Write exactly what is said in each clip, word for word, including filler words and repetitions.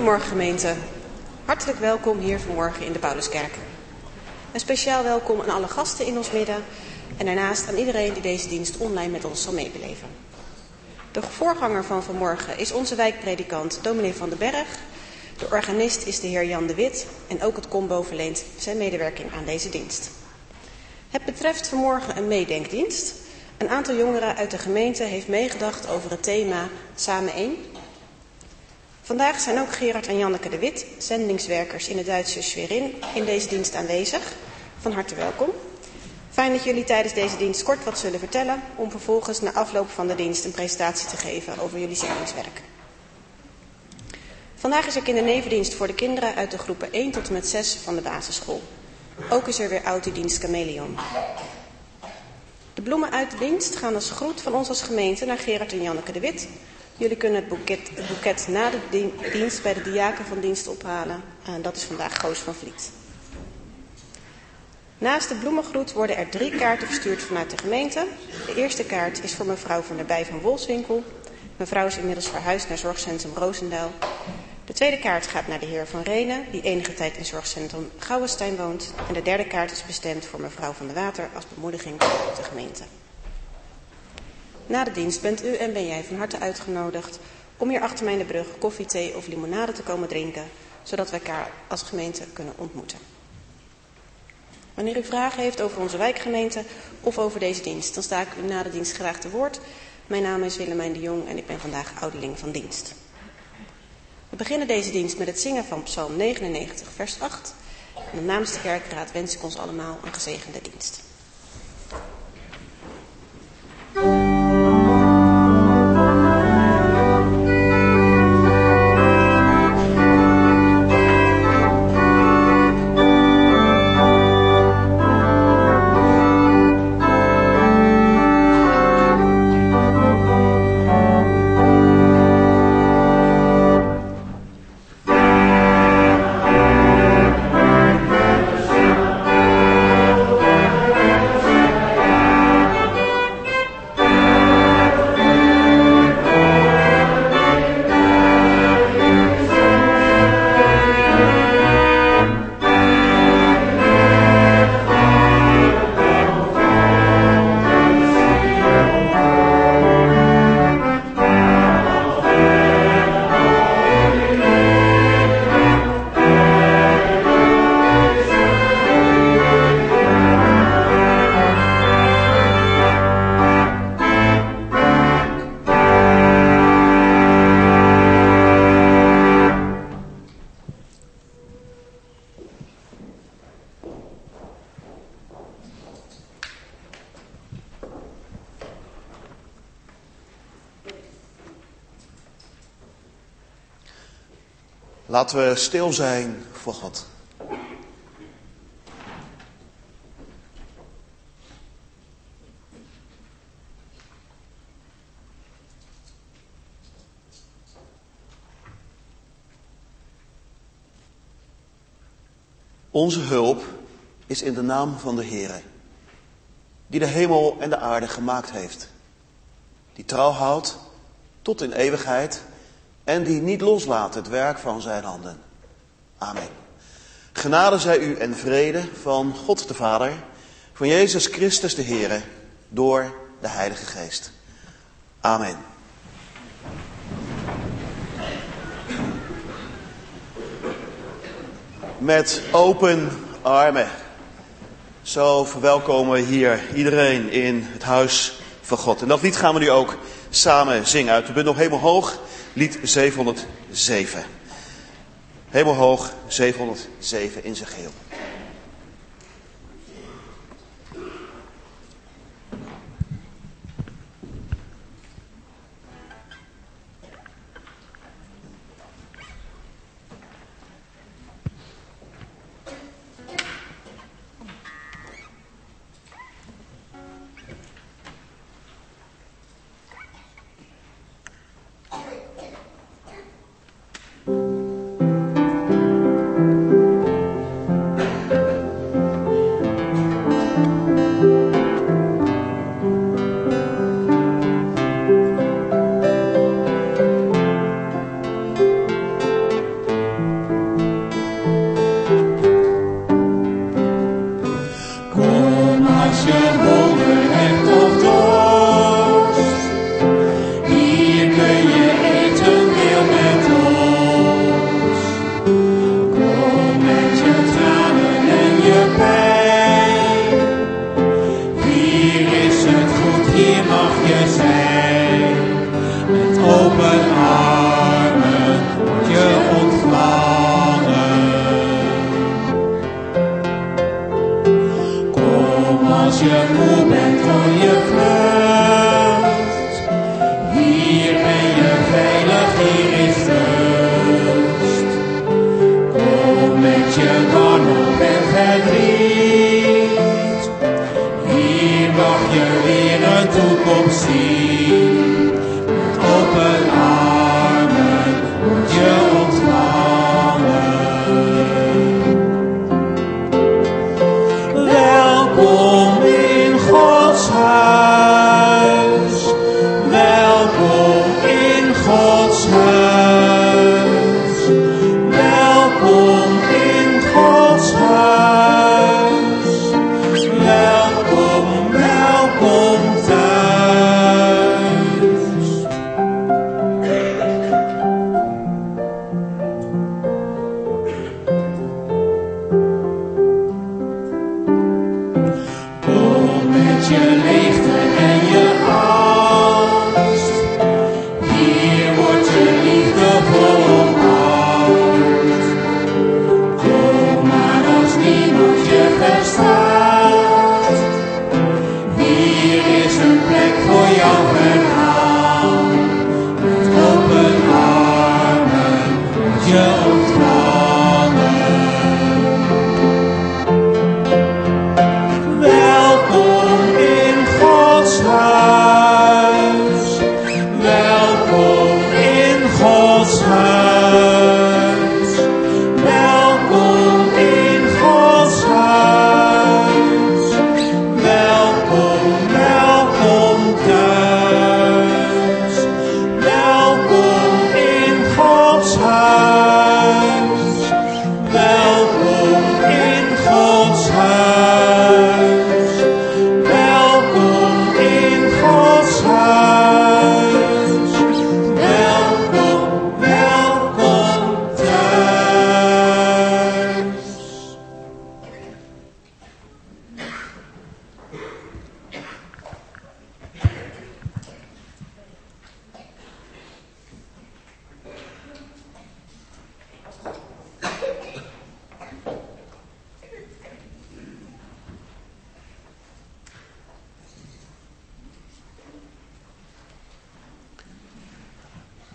Goedemorgen gemeente. Hartelijk welkom hier vanmorgen in de Pauluskerk. Een speciaal welkom aan alle gasten in ons midden en daarnaast aan iedereen die deze dienst online met ons zal meebeleven. De voorganger van vanmorgen is onze wijkpredikant dominee Van den Berg. De organist is de heer Jan de Wit en ook het combo verleent zijn medewerking aan deze dienst. Het betreft vanmorgen een meedenkdienst. Een aantal jongeren uit de gemeente heeft meegedacht over het thema Samen één. Vandaag zijn ook Gerard en Janneke de Wit, zendingswerkers in het Duitse Schwerin, in deze dienst aanwezig. Van harte welkom. Fijn dat jullie tijdens deze dienst kort wat zullen vertellen, om vervolgens na afloop van de dienst een presentatie te geven over jullie zendingswerk. Vandaag is er kindernevendienst voor de kinderen uit de groepen één tot en met zes van de basisschool. Ook is er weer audiodienst Chameleon. De bloemen uit de dienst gaan als groet van ons als gemeente naar Gerard en Janneke de Wit. Jullie kunnen het boeket, het boeket na de dienst bij de diaken van dienst ophalen. En dat is vandaag Goos van Vliet. Naast de bloemengroet worden er drie kaarten verstuurd vanuit de gemeente. De eerste kaart is voor mevrouw van der Bij van Wolfswinkel. Mevrouw is inmiddels verhuisd naar zorgcentrum Roosendaal. De tweede kaart gaat naar de heer Van Renen, die enige tijd in zorgcentrum Gouwenstein woont. En de derde kaart is bestemd voor mevrouw Van der Water als bemoediging voor de gemeente. Na de dienst bent u en ben jij van harte uitgenodigd om hier achter mij in de brug koffie, thee of limonade te komen drinken, zodat we elkaar als gemeente kunnen ontmoeten. Wanneer u vragen heeft over onze wijkgemeente of over deze dienst, dan sta ik u na de dienst graag te woord. Mijn naam is Willemijn de Jong en ik ben vandaag ouderling van dienst. We beginnen deze dienst met het zingen van Psalm negenennegentig, vers acht. En namens de kerkraad wens ik ons allemaal een gezegende dienst. Laten we stil zijn voor God. Onze hulp is in de naam van de Heere, die de hemel en de aarde gemaakt heeft, die trouw houdt tot in eeuwigheid en die niet loslaat het werk van zijn handen. Amen. Genade zij u en vrede van God de Vader, van Jezus Christus de Heere, door de Heilige Geest. Amen. Met open armen. Zo verwelkomen we hier iedereen in het huis van God. En dat lied gaan we nu ook samen zingen uit de bundel Hemelhoog, lied zevenhonderdzeven. Hemelhoog, zevenhonderdzeven in zijn geheel.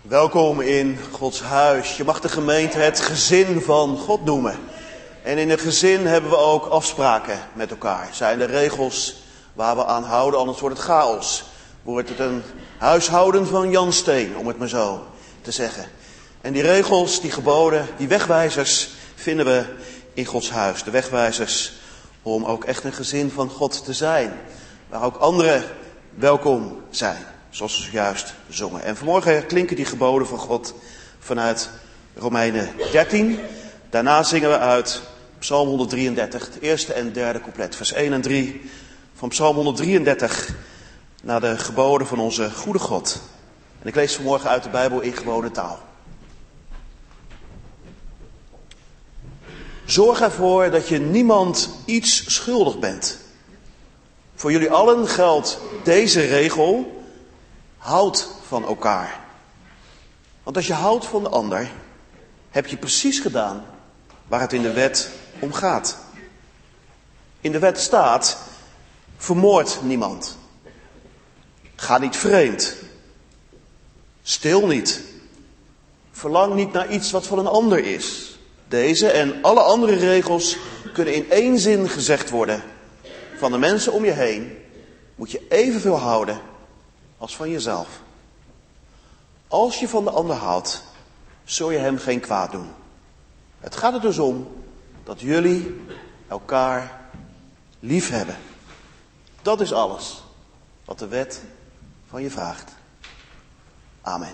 Welkom in Gods huis. Je mag de gemeente het gezin van God noemen. En in het gezin hebben we ook afspraken met elkaar. Zijn er regels waar we aan houden, anders wordt het chaos. Wordt het een huishouden van Jan Steen, om het maar zo te zeggen. En die regels, die geboden, die wegwijzers vinden we in Gods huis. De wegwijzers om ook echt een gezin van God te zijn. Waar ook anderen welkom zijn. Zoals we zojuist zongen. En vanmorgen klinken die geboden van God vanuit Romeinen dertien. Daarna zingen we uit Psalm honderddrieëndertig, het eerste en derde couplet. Vers één en drie van Psalm honderddrieëndertig naar de geboden van onze goede God. En ik lees vanmorgen uit de Bijbel in gewone taal. Zorg ervoor dat je niemand iets schuldig bent. Voor jullie allen geldt deze regel. Houd van elkaar. Want als je houdt van de ander, heb je precies gedaan waar het in de wet om gaat. In de wet staat, vermoord niemand. Ga niet vreemd. Stil niet. Verlang niet naar iets wat van een ander is. Deze en alle andere regels kunnen in één zin gezegd worden. Van de mensen om je heen moet je evenveel houden als van jezelf. Als je van de ander houdt, zul je hem geen kwaad doen. Het gaat er dus om dat jullie elkaar lief hebben. Dat is alles wat de wet van je vraagt. Amen.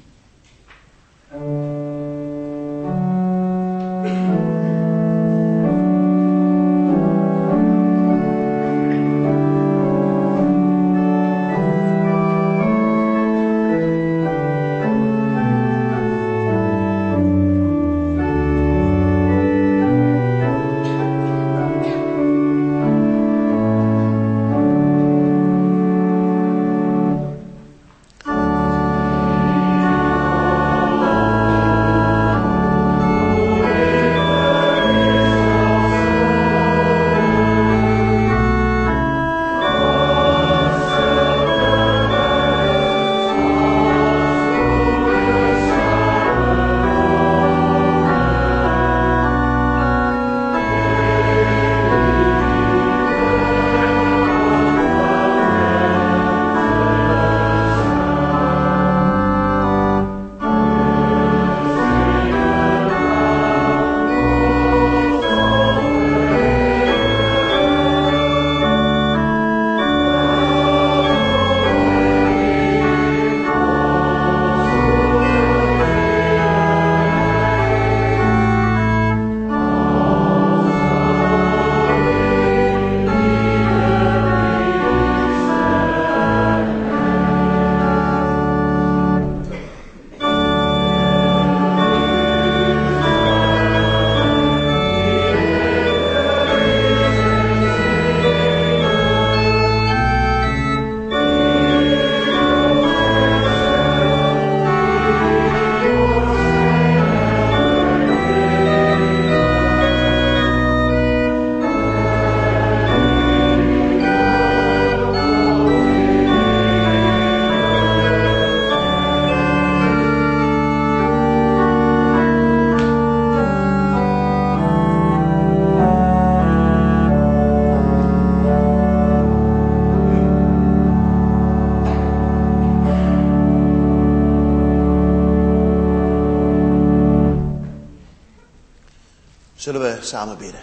Zullen we samen bidden.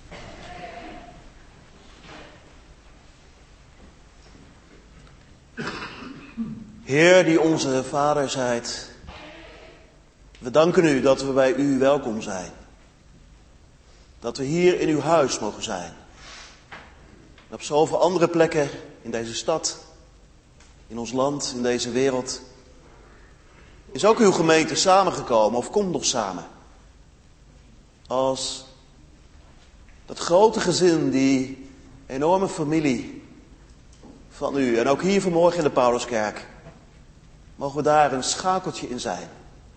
Heer die onze Vader zijt, we danken u dat we bij u welkom zijn. Dat we hier in uw huis mogen zijn. En op zoveel andere plekken in deze stad, in ons land, in deze wereld, is ook uw gemeente samengekomen of komt nog samen. Als dat grote gezin, die enorme familie van u. En ook hier vanmorgen in de Pauluskerk mogen we daar een schakeltje in zijn.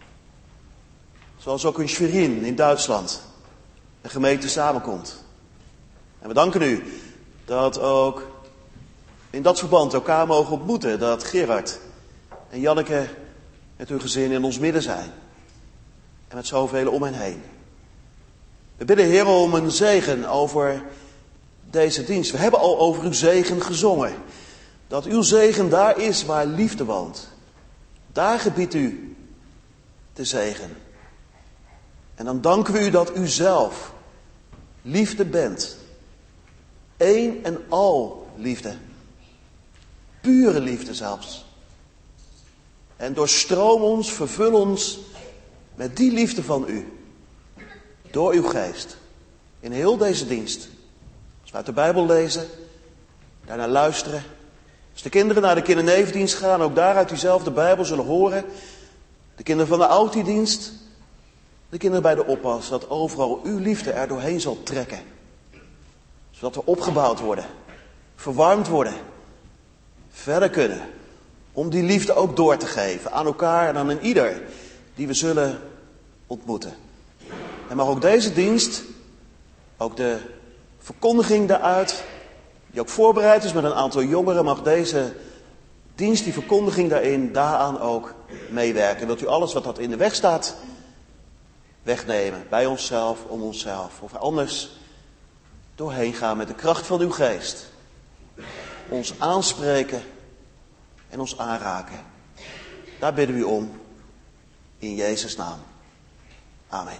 Zoals ook in Schwerin in Duitsland een gemeente samenkomt. En we danken u dat ook in dat verband elkaar mogen ontmoeten. Dat Gerard en Janneke met uw gezin in ons midden zijn. En met zoveel om hen heen. We bidden, Heer, om een zegen over deze dienst. We hebben al over uw zegen gezongen. Dat uw zegen daar is waar liefde woont. Daar gebiedt u de zegen. En dan danken we u dat u zelf liefde bent. Eén en al liefde. Pure liefde zelfs. En doorstroom ons, vervul ons met die liefde van u. Door uw geest. In heel deze dienst. Als we uit de Bijbel lezen. Daarna luisteren. Als de kinderen naar de kindernevendienst gaan. Ook daar uit diezelfde Bijbel zullen horen. De kinderen van de oudtiedienst. De kinderen bij de oppas. Dat overal uw liefde er doorheen zal trekken. Zodat we opgebouwd worden. Verwarmd worden. Verder kunnen. Om die liefde ook door te geven. Aan elkaar en aan een ieder. Die we zullen ontmoeten. En mag ook deze dienst. Ook de verkondiging daaruit. Die ook voorbereid is met een aantal jongeren. Mag deze dienst, die verkondiging daarin. Daaraan ook meewerken. Wilt u alles wat dat in de weg staat. Wegnemen. Bij onszelf. Om onszelf. Of anders doorheen gaan met de kracht van uw geest. Ons aanspreken. En ons aanraken. Daar bidden we u om. In Jezus' naam. Amen.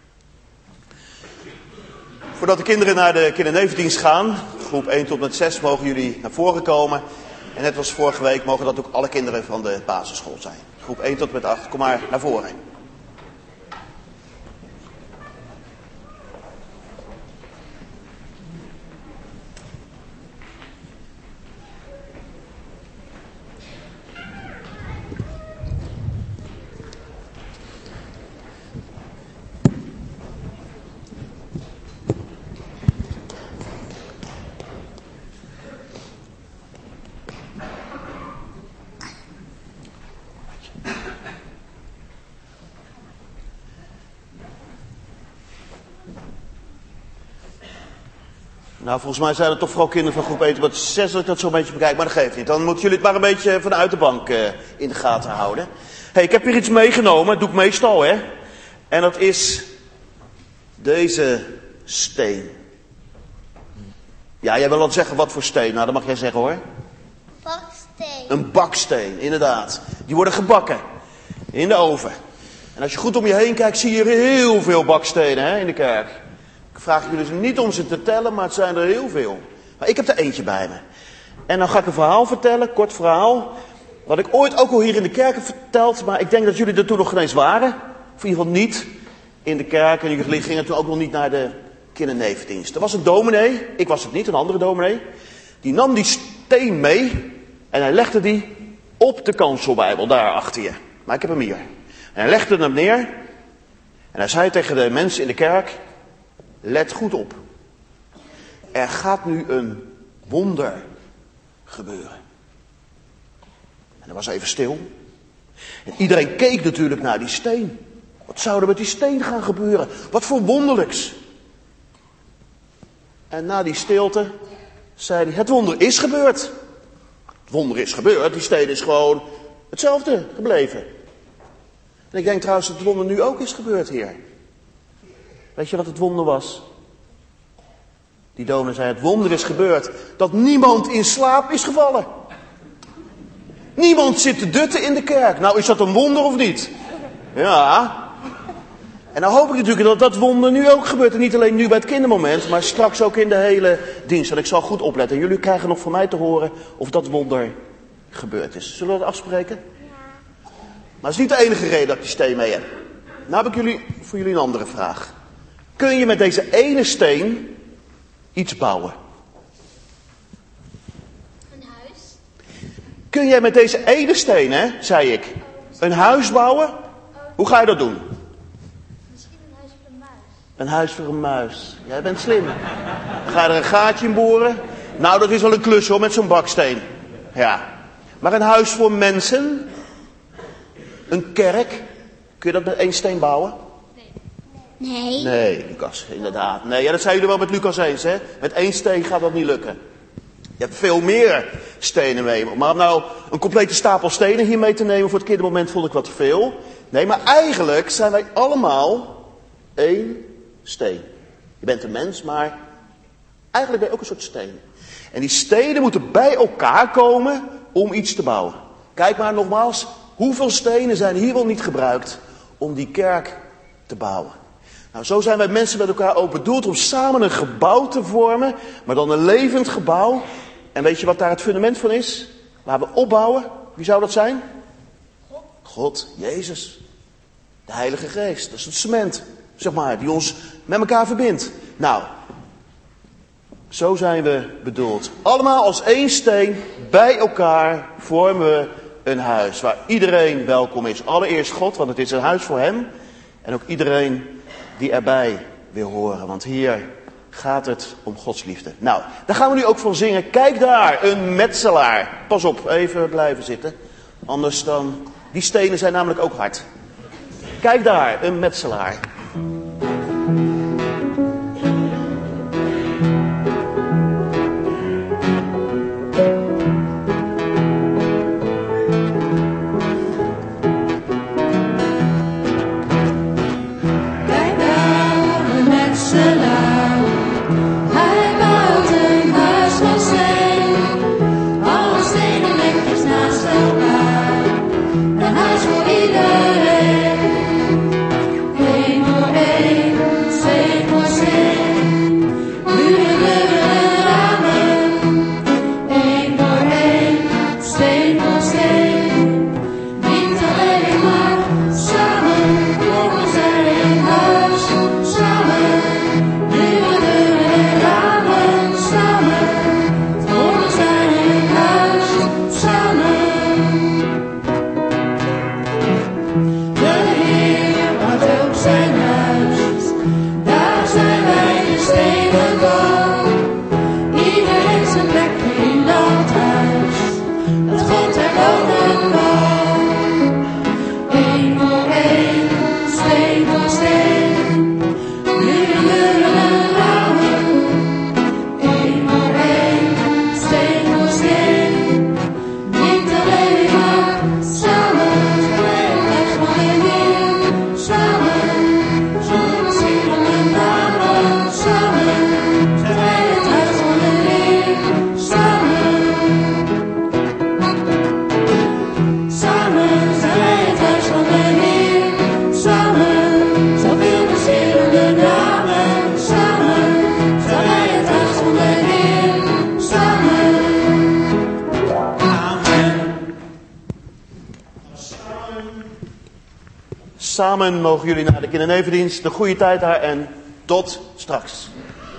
Voordat de kinderen naar de kindernevendienst gaan, groep één tot met zes, mogen jullie naar voren komen. En net als vorige week mogen dat ook alle kinderen van de basisschool zijn. Groep één tot met acht, kom maar naar voren. Nou, volgens mij zijn het toch vooral kinderen van groep één tot met zes dat ik dat zo'n beetje bekijk. Maar dat geeft niet. Dan moeten jullie het maar een beetje vanuit de bank uh, in de gaten houden. Hey, ik heb hier iets meegenomen. Dat doe ik meestal, hè. En dat is deze steen. Ja, jij wil dan zeggen wat voor steen. Nou, dat mag jij zeggen, hoor. Baksteen. Een baksteen, inderdaad. Die worden gebakken in de oven. En als je goed om je heen kijkt, zie je heel veel bakstenen, hè, in de kerk. Ik vraag jullie dus niet om ze te tellen, maar het zijn er heel veel. Maar ik heb er eentje bij me. En dan ga ik een verhaal vertellen, kort verhaal. Wat ik ooit ook al hier in de kerk heb verteld, maar ik denk dat jullie er toen nog geen eens waren. Of in ieder geval niet in de kerk. En jullie gingen toen ook nog niet naar de kindernevendienst. Er was een dominee, ik was het niet, een andere dominee. Die nam die steen mee en hij legde die op de kanselbijbel, daar achter je. Maar ik heb hem hier. En hij legde hem neer en hij zei tegen de mensen in de kerk: let goed op. Er gaat nu een wonder gebeuren. En er was even stil. En iedereen keek natuurlijk naar die steen. Wat zou er met die steen gaan gebeuren? Wat voor wonderlijks. En na die stilte zei hij: het wonder is gebeurd. Het wonder is gebeurd. Die steen is gewoon hetzelfde gebleven. En ik denk trouwens dat het wonder nu ook is gebeurd, Heer. Weet je wat het wonder was? Die dominee zei: het wonder is gebeurd dat niemand in slaap is gevallen. Niemand zit te dutten in de kerk. Nou, is dat een wonder of niet? Ja. En dan hoop ik natuurlijk dat dat wonder nu ook gebeurt. En niet alleen nu bij het kindermoment, maar straks ook in de hele dienst. En ik zal goed opletten. En jullie krijgen nog van mij te horen of dat wonder gebeurd is. Zullen we dat afspreken? Ja. Maar het is niet de enige reden dat ik die steen mee heb. Nou heb ik jullie, voor jullie een andere vraag. Kun je met deze ene steen iets bouwen? Een huis. Kun jij met deze ene steen, hè, zei ik, een huis bouwen? Hoe ga je dat doen? Misschien een huis voor een muis. Een huis voor een muis. Jij bent slim. Dan ga je er een gaatje in boren. Nou, dat is wel een klus hoor, met zo'n baksteen. Ja. Maar een huis voor mensen? Een kerk? Kun je dat met één steen bouwen? Nee. Nee, Lucas, inderdaad. Nee, ja, dat zijn jullie wel met Lucas eens, hè? Met één steen gaat dat niet lukken. Je hebt veel meer stenen mee. Maar om nou een complete stapel stenen hier mee te nemen voor het kindermoment vond ik wat veel. Nee, maar eigenlijk zijn wij allemaal één steen. Je bent een mens, maar eigenlijk ben je ook een soort steen. En die stenen moeten bij elkaar komen om iets te bouwen. Kijk maar nogmaals, hoeveel stenen zijn hier wel niet gebruikt om die kerk te bouwen. Nou, zo zijn wij mensen met elkaar ook bedoeld om samen een gebouw te vormen, maar dan een levend gebouw. En weet je wat daar het fundament van is? Waar we opbouwen? Wie zou dat zijn? God, God Jezus. De Heilige Geest. Dat is het cement, zeg maar, die ons met elkaar verbindt. Nou, zo zijn we bedoeld. Allemaal als één steen bij elkaar vormen we een huis waar iedereen welkom is. Allereerst God, want het is een huis voor hem. En ook iedereen die erbij wil horen. Want hier gaat het om Gods liefde. Nou, daar gaan we nu ook van zingen. Kijk daar, een metselaar. Pas op, even blijven zitten. Anders dan... Die stenen zijn namelijk ook hard. Kijk daar, een metselaar. Samen mogen jullie naar de kindernevendienst. De goede tijd daar en tot straks.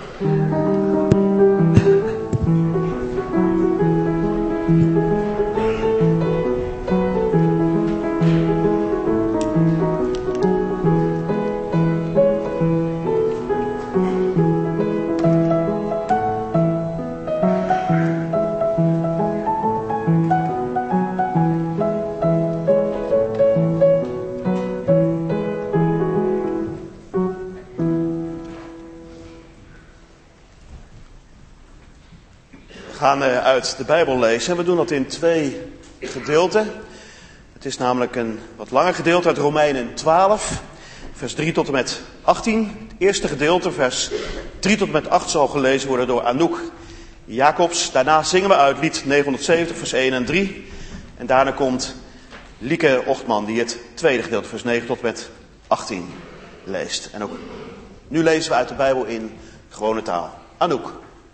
We gaan uit de Bijbel lezen en we doen dat in twee gedeelten. Het is namelijk een wat langer gedeelte uit Romeinen twaalf, vers drie tot en met achttien. Het eerste gedeelte, vers drie tot en met acht, zal gelezen worden door Anouk Jacobs. Daarna zingen we uit lied negenhonderdzeventig, vers één en drie. En daarna komt Lieke Ochtman, die het tweede gedeelte, vers negen tot en met achttien, leest. En ook nu lezen we uit de Bijbel in gewone taal. Anouk.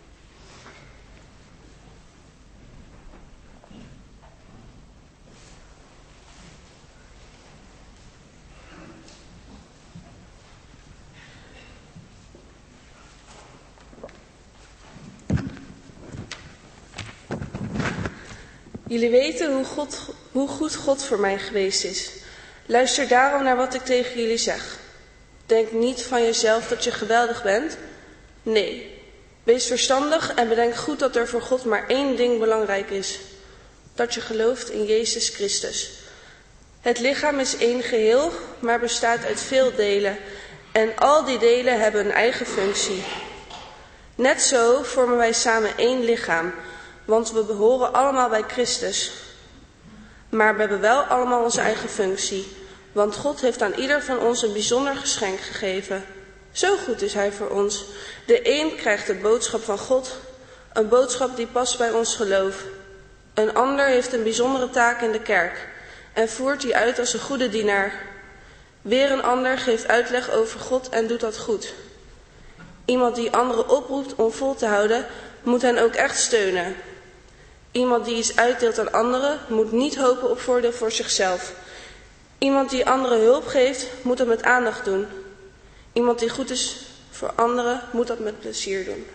Jullie weten hoe, God, hoe goed God voor mij geweest is. Luister daarom naar wat ik tegen jullie zeg. Denk niet van jezelf dat je geweldig bent. Nee, wees verstandig en bedenk goed dat er voor God maar één ding belangrijk is. Dat je gelooft in Jezus Christus. Het lichaam is één geheel, maar bestaat uit veel delen. En al die delen hebben een eigen functie. Net zo vormen wij samen één lichaam. want we behoren allemaal bij Christus. Maar we hebben wel allemaal onze eigen functie, want God heeft aan ieder van ons een bijzonder geschenk gegeven. Zo goed is hij voor ons. De een krijgt de boodschap van God, een boodschap die past bij ons geloof. Een ander heeft een bijzondere taak in de kerk en voert die uit als een goede dienaar. Weer een ander geeft uitleg over God en doet dat goed. Iemand die anderen oproept om vol te houden, moet hen ook echt steunen. Iemand die iets uitdeelt aan anderen, moet niet hopen op voordeel voor zichzelf. Iemand die anderen hulp geeft, moet dat met aandacht doen. Iemand die goed is voor anderen, moet dat met plezier doen.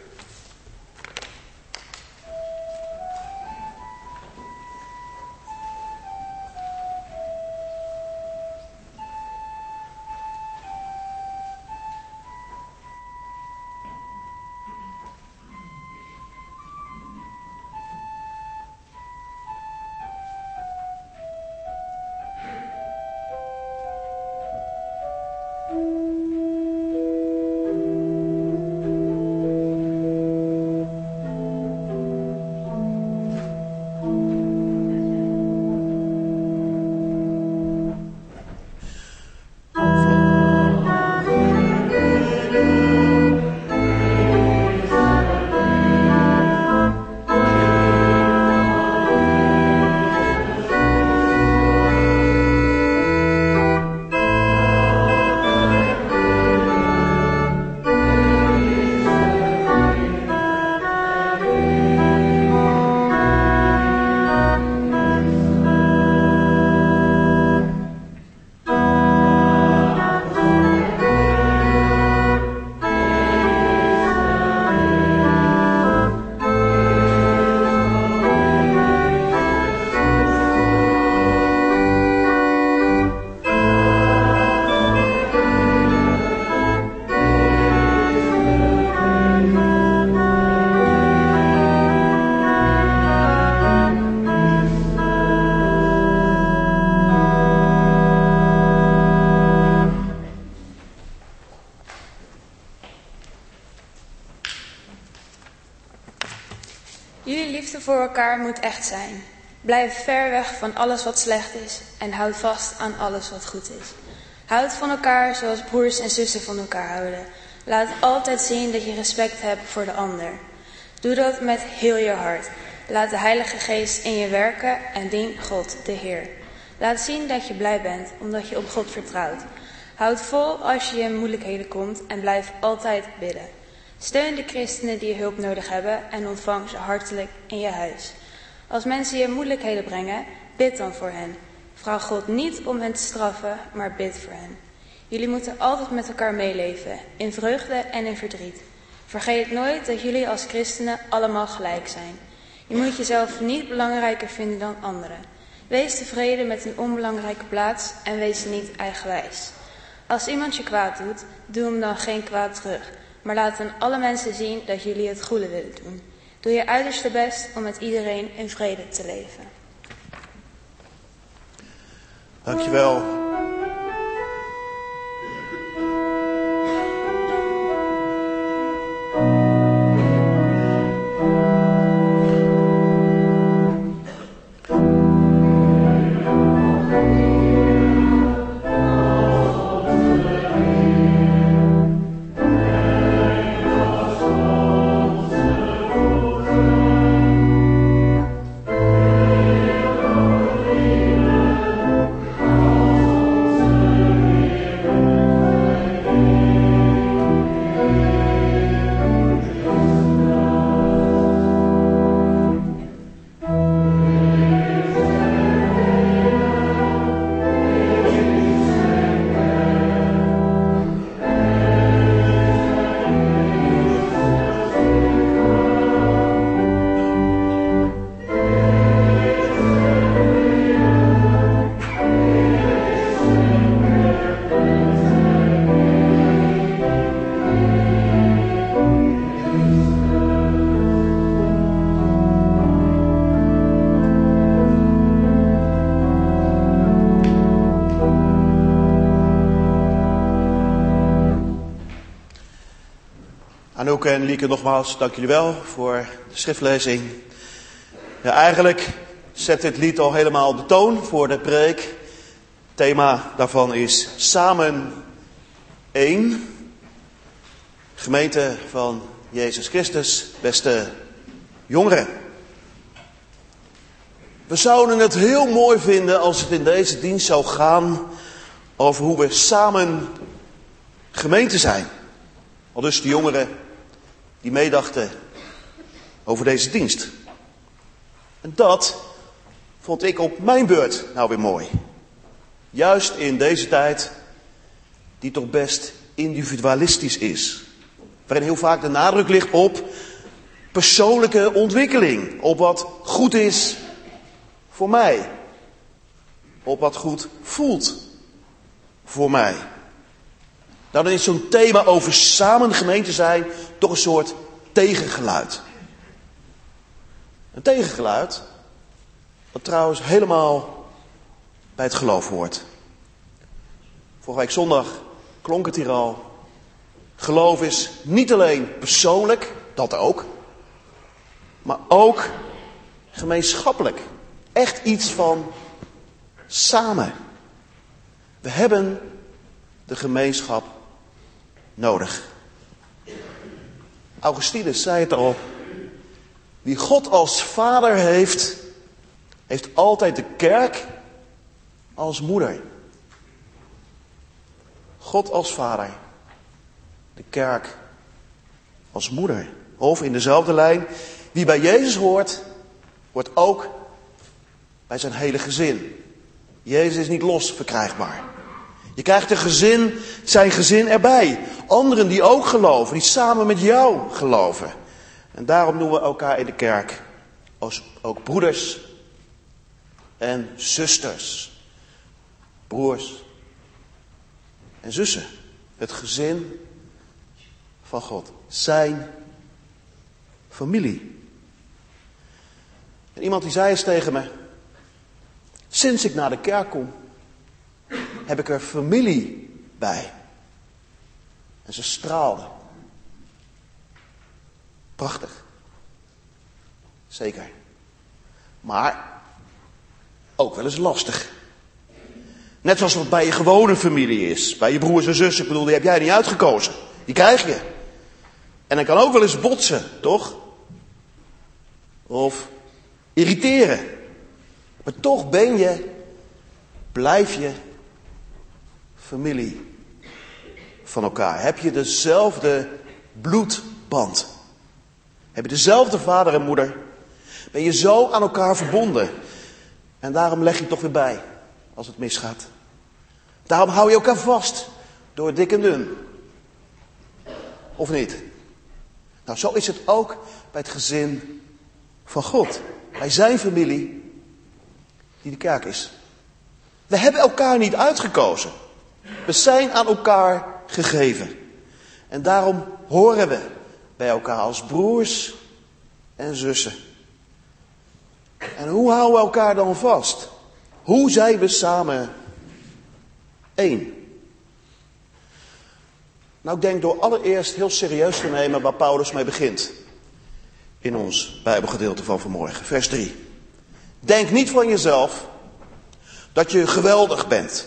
Jullie liefde voor elkaar moet echt zijn. Blijf ver weg van alles wat slecht is en houd vast aan alles wat goed is. Houd van elkaar zoals broers en zussen van elkaar houden. Laat altijd zien dat je respect hebt voor de ander. Doe dat met heel je hart. Laat de Heilige Geest in je werken en dien God, de Heer. Laat zien dat je blij bent, omdat je op God vertrouwt. Houd vol als je in moeilijkheden komt en blijf altijd bidden. Steun de christenen die hulp nodig hebben en ontvang ze hartelijk in je huis. Als mensen je moeilijkheden brengen, bid dan voor hen. Vraag God niet om hen te straffen, maar bid voor hen. Jullie moeten altijd met elkaar meeleven, in vreugde en in verdriet. Vergeet nooit dat jullie als christenen allemaal gelijk zijn. Je moet jezelf niet belangrijker vinden dan anderen. Wees tevreden met een onbelangrijke plaats en wees niet eigenwijs. Als iemand je kwaad doet, doe hem dan geen kwaad terug. Maar laat aan alle mensen zien dat jullie het goede willen doen. Doe je uiterste best om met iedereen in vrede te leven. Dankjewel. Anouk en Lieke, nogmaals, dank jullie wel voor de schriftlezing. Ja, eigenlijk zet dit lied al helemaal de toon voor de preek. Het thema daarvan is samen één. Gemeente van Jezus Christus, beste jongeren. We zouden het heel mooi vinden als het in deze dienst zou gaan over hoe we samen gemeente zijn. Al dus de jongeren die meedachten over deze dienst. En dat vond ik op mijn beurt nou weer mooi. Juist in deze tijd die toch best individualistisch is. Waarin heel vaak de nadruk ligt op persoonlijke ontwikkeling. Op wat goed is voor mij. Op wat goed voelt voor mij. Nou, dan is zo'n thema over samen gemeente zijn toch een soort tegengeluid. Een tegengeluid dat trouwens helemaal bij het geloof hoort. Vorige week zondag klonk het hier al. Geloof is niet alleen persoonlijk, dat ook. Maar ook gemeenschappelijk. Echt iets van samen. We hebben de gemeenschap nodig. Augustinus zei het al. Wie God als vader heeft, heeft altijd de kerk als moeder. God als vader. De kerk als moeder. Of in dezelfde lijn. Wie bij Jezus hoort, hoort ook bij zijn hele gezin. Jezus is niet los verkrijgbaar. Je krijgt een gezin, zijn gezin erbij. Anderen die ook geloven, die samen met jou geloven. En daarom noemen we elkaar in de kerk als ook broeders en zusters. Broers en zussen. Het gezin van God. Zijn familie. En iemand die zei eens tegen me. Sinds ik naar de kerk kom, heb ik er familie bij. En ze straalde. Prachtig. Zeker. Maar ook wel eens lastig. Net zoals wat bij je gewone familie is. Bij je broers en zussen, ik bedoel, die heb jij niet uitgekozen. Die krijg je. En dan kan ook wel eens botsen, toch? Of irriteren. Maar toch ben je, blijf je familie van elkaar. Heb je dezelfde bloedband. Heb je dezelfde vader en moeder. Ben je zo aan elkaar verbonden. En daarom leg je toch weer bij als het misgaat. Daarom hou je elkaar vast door dik en dun. Of niet? Nou, zo is het ook bij het gezin van God. Bij zijn familie die de kerk is. We hebben elkaar niet uitgekozen. We zijn aan elkaar gegeven. En daarom horen we bij elkaar als broers en zussen. En hoe houden we elkaar dan vast? Hoe zijn we samen één? Nou, ik denk door allereerst heel serieus te nemen waar Paulus mee begint. In ons Bijbelgedeelte van vanmorgen, vers drie. Denk niet van jezelf dat je geweldig bent.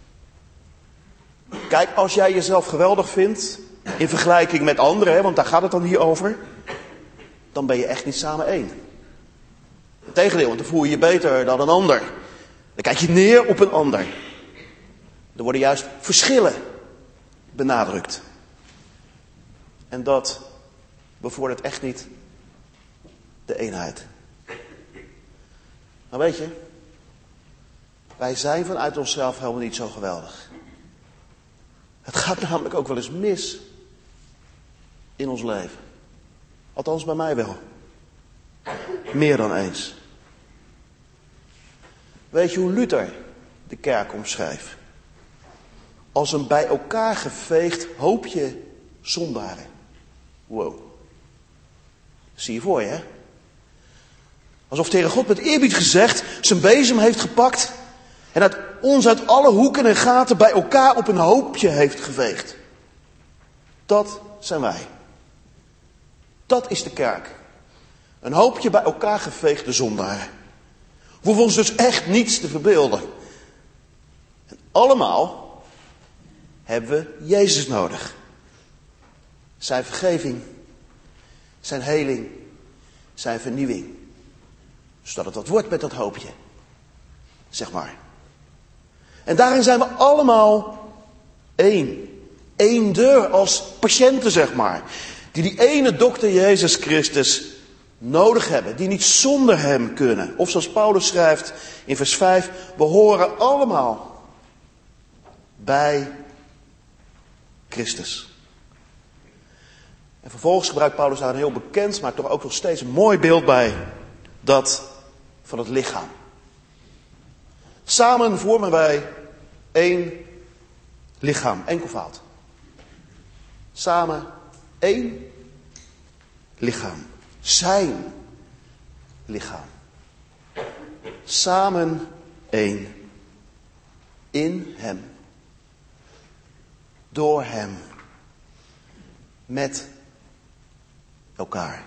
Kijk, als jij jezelf geweldig vindt, in vergelijking met anderen, hè, want daar gaat het dan hier over, dan ben je echt niet samen één. Integendeel, want dan voel je je beter dan een ander. Dan kijk je neer op een ander. Er worden juist verschillen benadrukt. En dat bevordert echt niet de eenheid. Maar weet je, wij zijn vanuit onszelf helemaal niet zo geweldig. Het gaat namelijk ook wel eens mis in ons leven. Althans bij mij wel. Meer dan eens. Weet je hoe Luther de kerk omschreef? Als een bij elkaar geveegd hoopje zondaren. Wow. Zie je voor je, hè? Alsof tegen God met eerbied gezegd zijn bezem heeft gepakt en uit ons uit alle hoeken en gaten bij elkaar op een hoopje heeft geveegd. Dat zijn wij. Dat is de kerk. Een hoopje bij elkaar geveegde zondaren. We hoeven ons dus echt niets te verbeelden. En allemaal hebben we Jezus nodig. Zijn vergeving, zijn heling, zijn vernieuwing. Zodat het wat wordt met dat hoopje. Zeg maar. En daarin zijn we allemaal één. Eén deur als patiënten, zeg maar. Die die ene dokter Jezus Christus nodig hebben. Die niet zonder hem kunnen. Of zoals Paulus schrijft in vers vijf. We horen allemaal bij Christus. En vervolgens gebruikt Paulus daar een heel bekend, maar toch ook nog steeds een mooi beeld bij. Dat van het lichaam. Samen vormen wij één lichaam. Enkelvoud. Samen één lichaam. Zijn lichaam. Samen één. In hem. Door hem. Met elkaar.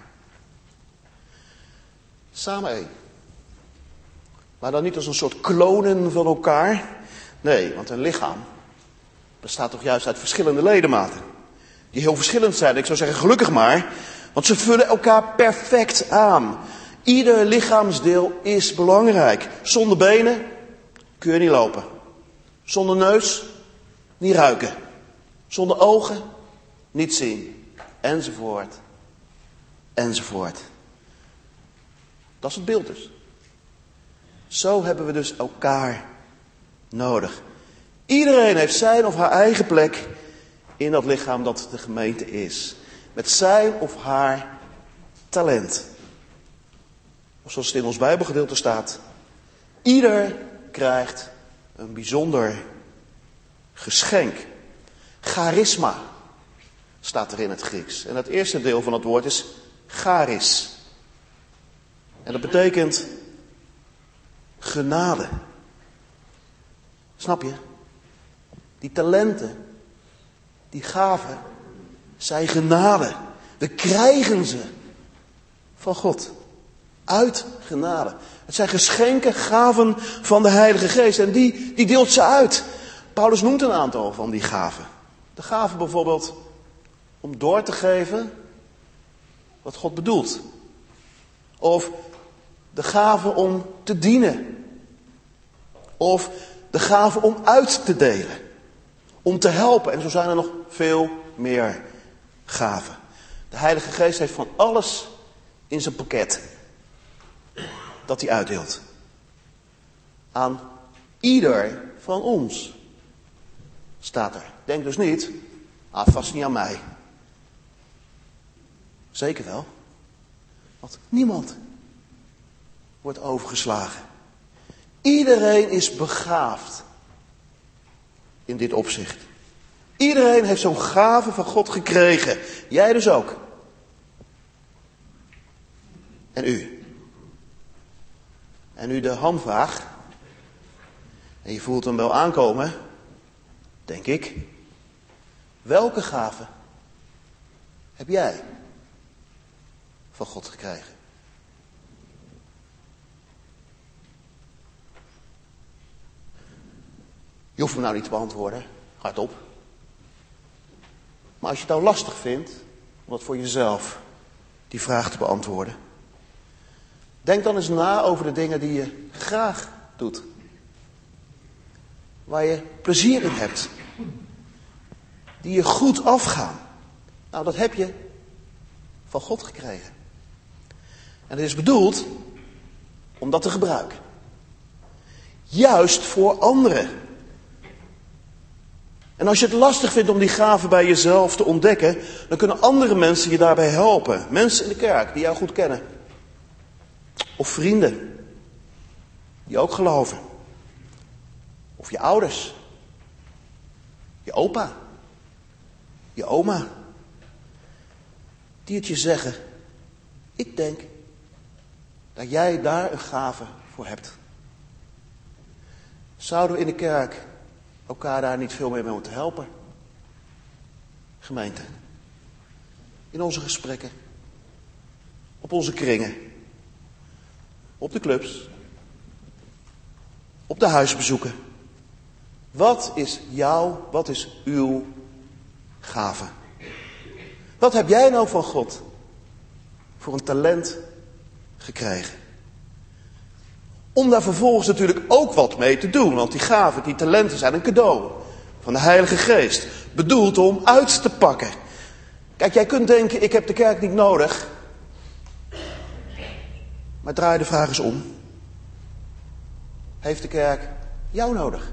Samen één. Maar dan niet als een soort klonen van elkaar. Nee, want een lichaam bestaat toch juist uit verschillende ledematen. Die heel verschillend zijn. Ik zou zeggen gelukkig maar. Want ze vullen elkaar perfect aan. Ieder lichaamsdeel is belangrijk. Zonder benen kun je niet lopen. Zonder neus niet ruiken. Zonder ogen niet zien. Enzovoort. Enzovoort. Dat is het beeld dus. Zo hebben we dus elkaar nodig. Iedereen heeft zijn of haar eigen plek in dat lichaam dat de gemeente is. Met zijn of haar talent. Of zoals het in ons Bijbelgedeelte staat. Ieder krijgt een bijzonder geschenk. Charisma staat er in het Grieks. En het eerste deel van het woord is charis. En dat betekent genade. Snap je? Die talenten, die gaven, zijn genade. We krijgen ze van God. Uit genade. Het zijn geschenken, gaven van de Heilige Geest. En die, die deelt ze uit. Paulus noemt een aantal van die gaven. De gave bijvoorbeeld om door te geven wat God bedoelt. Of de gave om te dienen. Of de gave om uit te delen. Om te helpen. En zo zijn er nog veel meer gaven. De Heilige Geest heeft van alles in zijn pakket. Dat hij uitdeelt. Aan ieder van ons. Staat er. Denk dus niet. Ah, vast niet aan mij. Zeker wel. Want niemand wordt overgeslagen. Iedereen is begaafd. In dit opzicht. Iedereen heeft zo'n gave van God gekregen. Jij dus ook. En u. En u de hamvraag. En je voelt hem wel aankomen. Denk ik. Welke gave heb jij van God gekregen? Je hoeft me nou niet te beantwoorden, hardop. Maar als je het nou lastig vindt, om dat voor jezelf die vraag te beantwoorden. Denk dan eens na over de dingen die je graag doet. Waar je plezier in hebt. Die je goed afgaan. Nou, dat heb je van God gekregen. En het is bedoeld om dat te gebruiken. Juist voor anderen. En als je het lastig vindt om die gaven bij jezelf te ontdekken, dan kunnen andere mensen je daarbij helpen. Mensen in de kerk die jou goed kennen. Of vrienden die ook geloven. Of je ouders. Je opa. Je oma. Die het je zeggen. Ik denk dat jij daar een gave voor hebt. Zouden we in de kerk elkaar daar niet veel meer mee moeten helpen? Gemeente. In onze gesprekken. Op onze kringen. op de clubs, op de huisbezoeken. Wat is jouw, wat is uw gave? Wat heb jij nou van God voor een talent gekregen? Om daar vervolgens natuurlijk ook wat mee te doen. Want die gaven, die talenten zijn een cadeau van de Heilige Geest. Bedoeld om uit te pakken. Kijk, jij kunt denken, ik heb de kerk niet nodig. Maar draai de vraag eens om. Heeft de kerk jou nodig?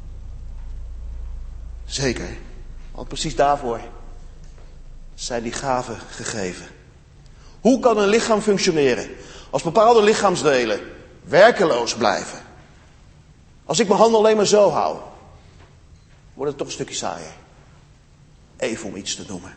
Zeker. Want precies daarvoor zijn die gaven gegeven. Hoe kan een lichaam functioneren als bepaalde lichaamsdelen werkeloos blijven? Als ik mijn handen alleen maar zo hou, wordt het toch een stukje saaier. Even om iets te noemen.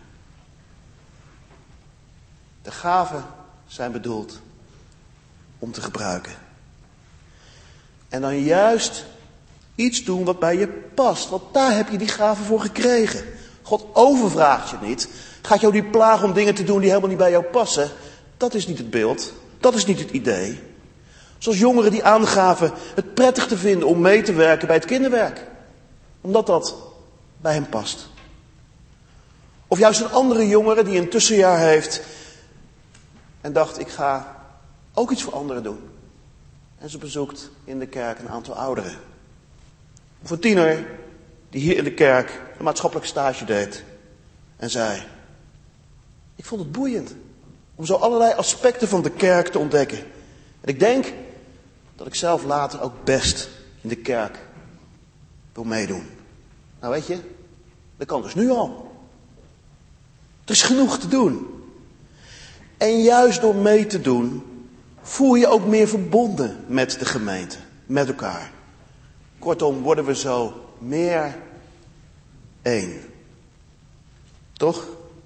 De gaven zijn bedoeld om te gebruiken. En dan juist iets doen wat bij je past. Want daar heb je die gaven voor gekregen. God overvraagt je niet. Gaat jou die plagen om dingen te doen die helemaal niet bij jou passen. Dat is niet het beeld. Dat is niet het idee. Zoals jongeren die aangaven het prettig te vinden om mee te werken bij het kinderwerk. Omdat dat bij hem past. Of juist een andere jongere die een tussenjaar heeft. En dacht, ik ga ook iets voor anderen doen. En ze bezoekt in de kerk een aantal ouderen. Of een tiener die hier in de kerk een maatschappelijk stage deed. En zei, ik vond het boeiend om zo allerlei aspecten van de kerk te ontdekken. En ik denk dat ik zelf later ook best in de kerk wil meedoen. Nou weet je, dat kan dus nu al. Er is genoeg te doen. En juist door mee te doen, voel je ook meer verbonden met de gemeente, met elkaar. Kortom, worden we zo meer één. Toch?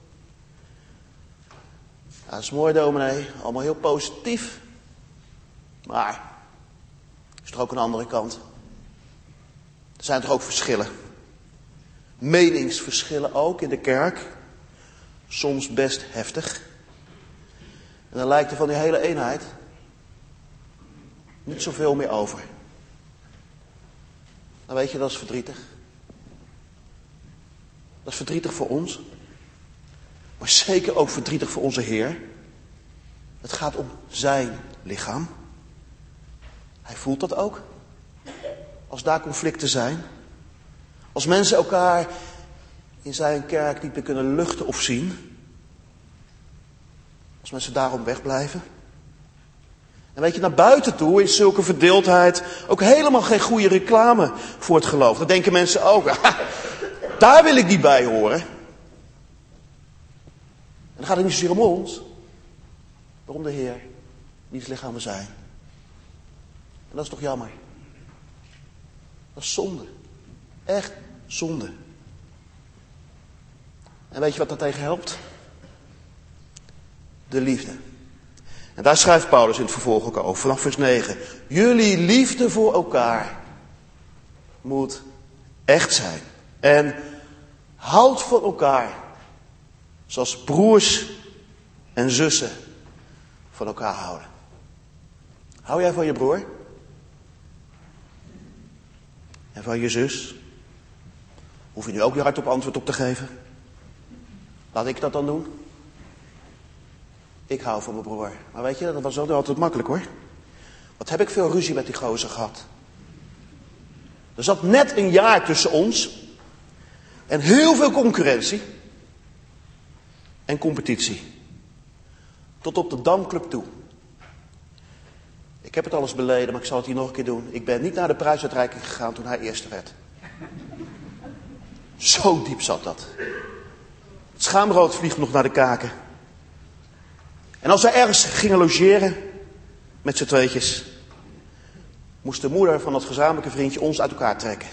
Ja, dat is mooi, dominee. Allemaal heel positief. Maar, is er ook een andere kant? Er zijn toch ook verschillen? Meningsverschillen ook in de kerk. Soms best heftig. En dan lijkt er van die hele eenheid niet zoveel meer over. Dan weet je, dat is verdrietig. Dat is verdrietig voor ons. Maar zeker ook verdrietig voor onze Heer. Het gaat om zijn lichaam. Hij voelt dat ook. Als daar conflicten zijn. Als mensen elkaar in zijn kerk niet meer kunnen luchten of zien. Als mensen daarom wegblijven. En weet je, naar buiten toe is zulke verdeeldheid ook helemaal geen goede reclame voor het geloof. Dan denken mensen ook, daar wil ik niet bij horen. En dan gaat het niet zozeer om ons, maar om de Heer, wiens lichaam we zijn. En dat is toch jammer. Dat is zonde. Echt zonde. En weet je wat dat tegen helpt? De liefde. En daar schrijft Paulus in het vervolg ook over, vanaf vers negen. Jullie liefde voor elkaar moet echt zijn. En houd van elkaar zoals broers en zussen van elkaar houden. Hou jij van je broer? En van je zus? Hoef je nu ook je hardop antwoord op te geven? Laat ik dat dan doen? Ik hou van mijn broer. Maar weet je, dat was ook niet altijd makkelijk hoor. Wat heb ik veel ruzie met die gozer gehad. Er zat net een jaar tussen ons. En heel veel concurrentie. En competitie. Tot op de Damclub toe. Ik heb het alles beleden, maar ik zal het hier nog een keer doen. Ik ben niet naar de prijsuitreiking gegaan toen hij eerste werd. Zo diep zat dat. Het schaamrood vliegt nog naar de kaken. En als wij ergens gingen logeren, met z'n tweetjes, moest de moeder van dat gezamenlijke vriendje ons uit elkaar trekken.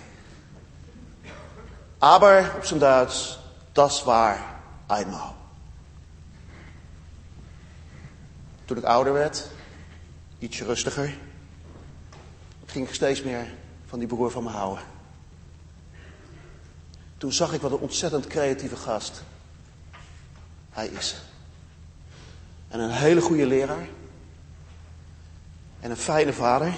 Aber op zijn Duits, das war einmal. Toen ik ouder werd, ietsje rustiger, ging ik steeds meer van die broer van me houden. Toen zag ik wat een ontzettend creatieve gast hij is. En een hele goede leraar. En een fijne vader.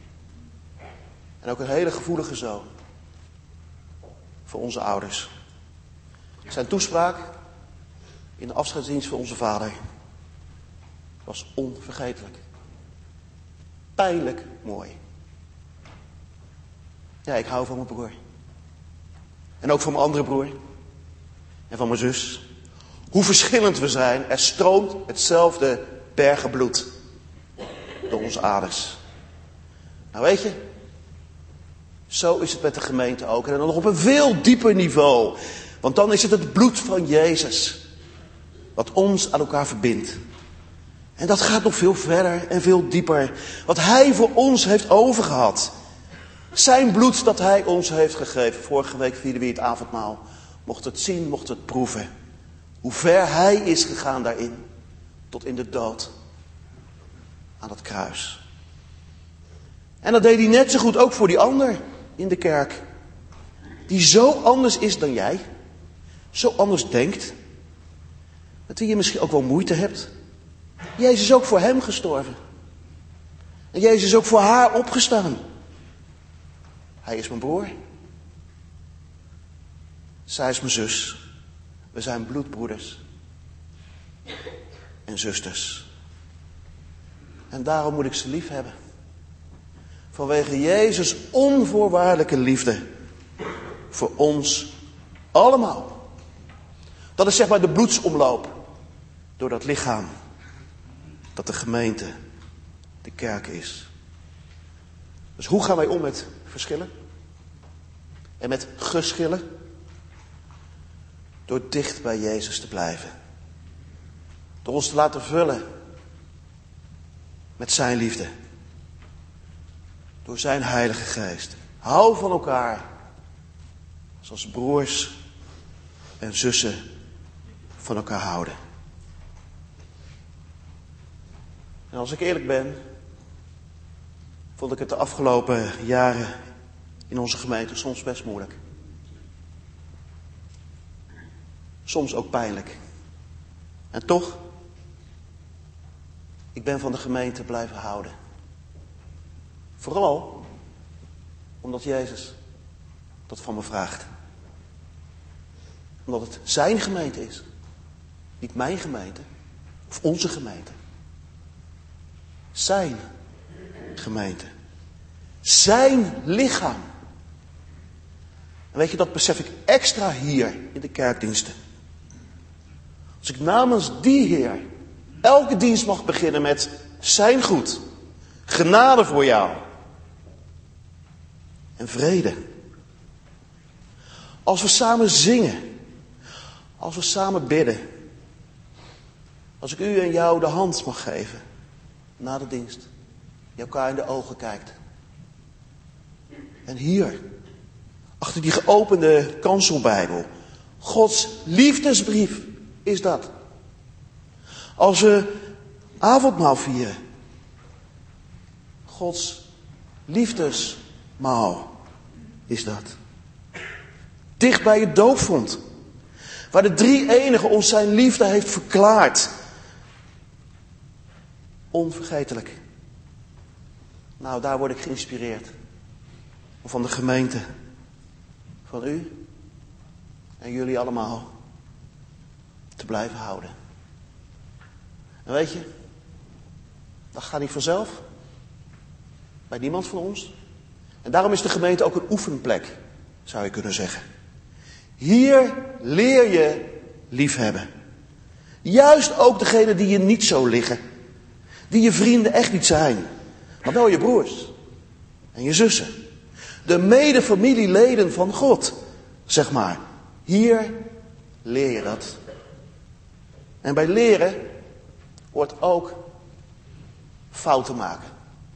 En ook een hele gevoelige zoon. Voor onze ouders. Zijn toespraak in de afscheidsdienst voor onze vader was onvergetelijk. Pijnlijk mooi. Ja, ik hou van mijn broer. En ook van mijn andere broer. En van mijn zus. Hoe verschillend we zijn. Er stroomt hetzelfde bergenbloed door onze aders. Nou weet je, zo is het met de gemeente ook. En dan nog op een veel dieper niveau. Want dan is het het bloed van Jezus wat ons aan elkaar verbindt. En dat gaat nog veel verder en veel dieper. Wat Hij voor ons heeft overgehad. Zijn bloed dat Hij ons heeft gegeven. Vorige week vierden we het avondmaal. Mocht het zien, mocht het proeven. Hoe ver Hij is gegaan daarin. Tot in de dood. Aan het kruis. En dat deed Hij net zo goed ook voor die ander in de kerk. Die zo anders is dan jij. Zo anders denkt. Met wie je misschien ook wel moeite hebt. Jezus is ook voor hem gestorven. En Jezus is ook voor haar opgestaan. Hij is mijn broer. Zij is mijn zus. We zijn bloedbroeders. En zusters. En daarom moet ik ze lief hebben. Vanwege Jezus' onvoorwaardelijke liefde. Voor ons allemaal. Dat is zeg maar de bloedsomloop. Door dat lichaam. Dat de gemeente. De kerk is. Dus hoe gaan wij om met verschillen? En met geschillen? Door dicht bij Jezus te blijven. Door ons te laten vullen. Met zijn liefde. Door zijn Heilige Geest. Hou van elkaar. Zoals broers en zussen van elkaar houden. En als ik eerlijk ben, vond ik het de afgelopen jaren in onze gemeente soms best moeilijk. Soms ook pijnlijk. En toch, ik ben van de gemeente blijven houden. Vooral omdat Jezus dat van me vraagt. Omdat het zijn gemeente is. Niet mijn gemeente. Of onze gemeente. Zijn gemeente. Zijn lichaam. En weet je, dat besef ik extra hier in de kerkdiensten. Als ik namens die Heer elke dienst mag beginnen met zijn goed. Genade voor jou. En vrede. Als we samen zingen. Als we samen bidden. Als ik u en jou de hand mag geven. Na de dienst. Die elkaar in de ogen kijkt. En hier. Achter die geopende kanselbijbel. Gods liefdesbrief is dat. Als we avondmaal vieren. Gods liefdesmaal is dat. Dicht bij het doopvont. Waar de drie-enige ons zijn liefde heeft verklaard. Onvergetelijk. Nou, daar word ik geïnspireerd. Om van de gemeente. Van u. En jullie allemaal. Te blijven houden. En weet je. Dat gaat niet vanzelf. Bij niemand van ons. En daarom is de gemeente ook een oefenplek. Zou je kunnen zeggen. Hier leer je liefhebben. Juist ook degenen die je niet zo liggen. Die je vrienden echt niet zijn. Maar wel je broers. En je zussen. De medefamilieleden van God. Zeg maar. Hier leer je dat. En bij leren hoort ook fouten maken.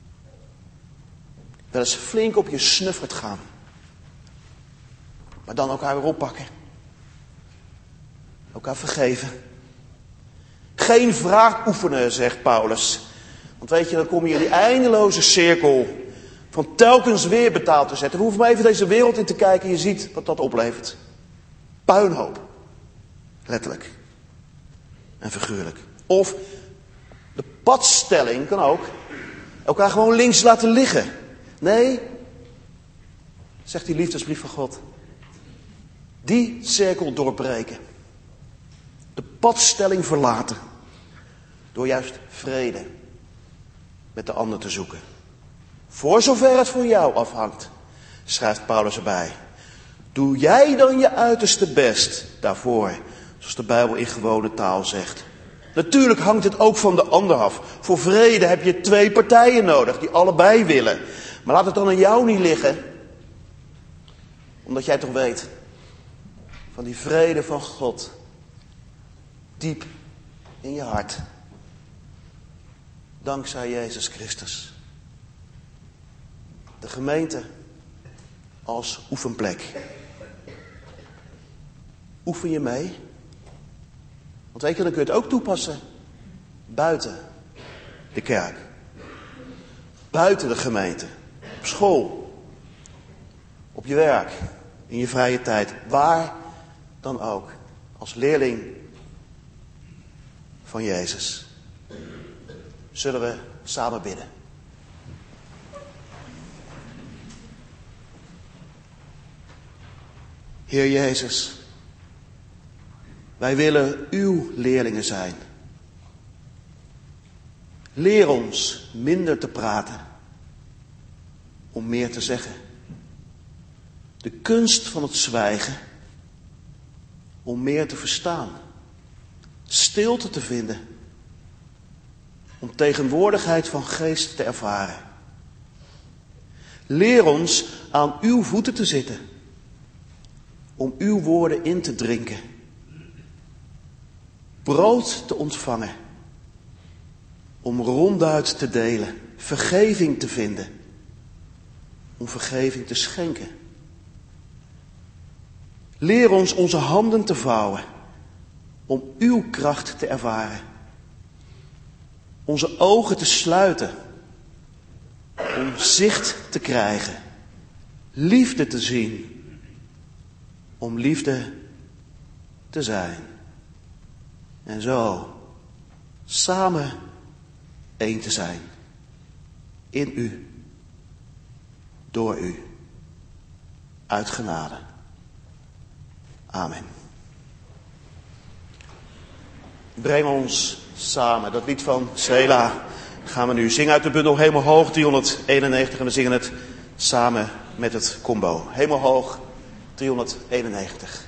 Wel eens flink op je snuffert gaan. Maar dan elkaar weer oppakken. Elkaar vergeven. Geen wraak oefenen, zegt Paulus. Want weet je, dan kom je in die eindeloze cirkel van telkens weer betaald te zetten. We hoeven maar even deze wereld in te kijken en je ziet wat dat oplevert. Puinhoop. Letterlijk. En figuurlijk. Of de padstelling kan ook. elkaar gewoon links laten liggen. Nee, zegt die liefdesbrief van God, die cirkel doorbreken. De padstelling verlaten. Door juist vrede met de ander te zoeken. Voor zover het voor jou afhangt, schrijft Paulus erbij. Doe jij dan je uiterste best daarvoor, zoals de Bijbel in gewone taal zegt. Natuurlijk hangt het ook van de ander af. Voor vrede heb je twee partijen nodig die allebei willen. Maar laat het dan aan jou niet liggen. Omdat jij toch weet van die vrede van God. Diep in je hart. Dankzij Jezus Christus. De gemeente als oefenplek. Oefen je mee? Want weet je, dan kun je het ook toepassen buiten de kerk. Buiten de gemeente. Op school. Op je werk. In je vrije tijd. Waar dan ook. Als leerling van Jezus. Zullen we samen bidden. Heer Jezus, wij willen uw leerlingen zijn. Leer ons minder te praten, om meer te zeggen. De kunst van het zwijgen, om meer te verstaan. Stilte te vinden, om tegenwoordigheid van geest te ervaren. Leer ons aan uw voeten te zitten, om uw woorden in te drinken. Brood te ontvangen, om ronduit te delen. Vergeving te vinden, om vergeving te schenken. Leer ons onze handen te vouwen, om uw kracht te ervaren. Onze ogen te sluiten, om zicht te krijgen. Liefde te zien, om liefde te zijn. En zo, samen één te zijn. In u, door u, uit genade. Amen. Breng ons samen. Dat lied van Sela gaan we nu zingen uit de bundel Hemelhoog driehonderdeenennegentig. En we zingen het samen met het combo. Hemelhoog driehonderdeenennegentig.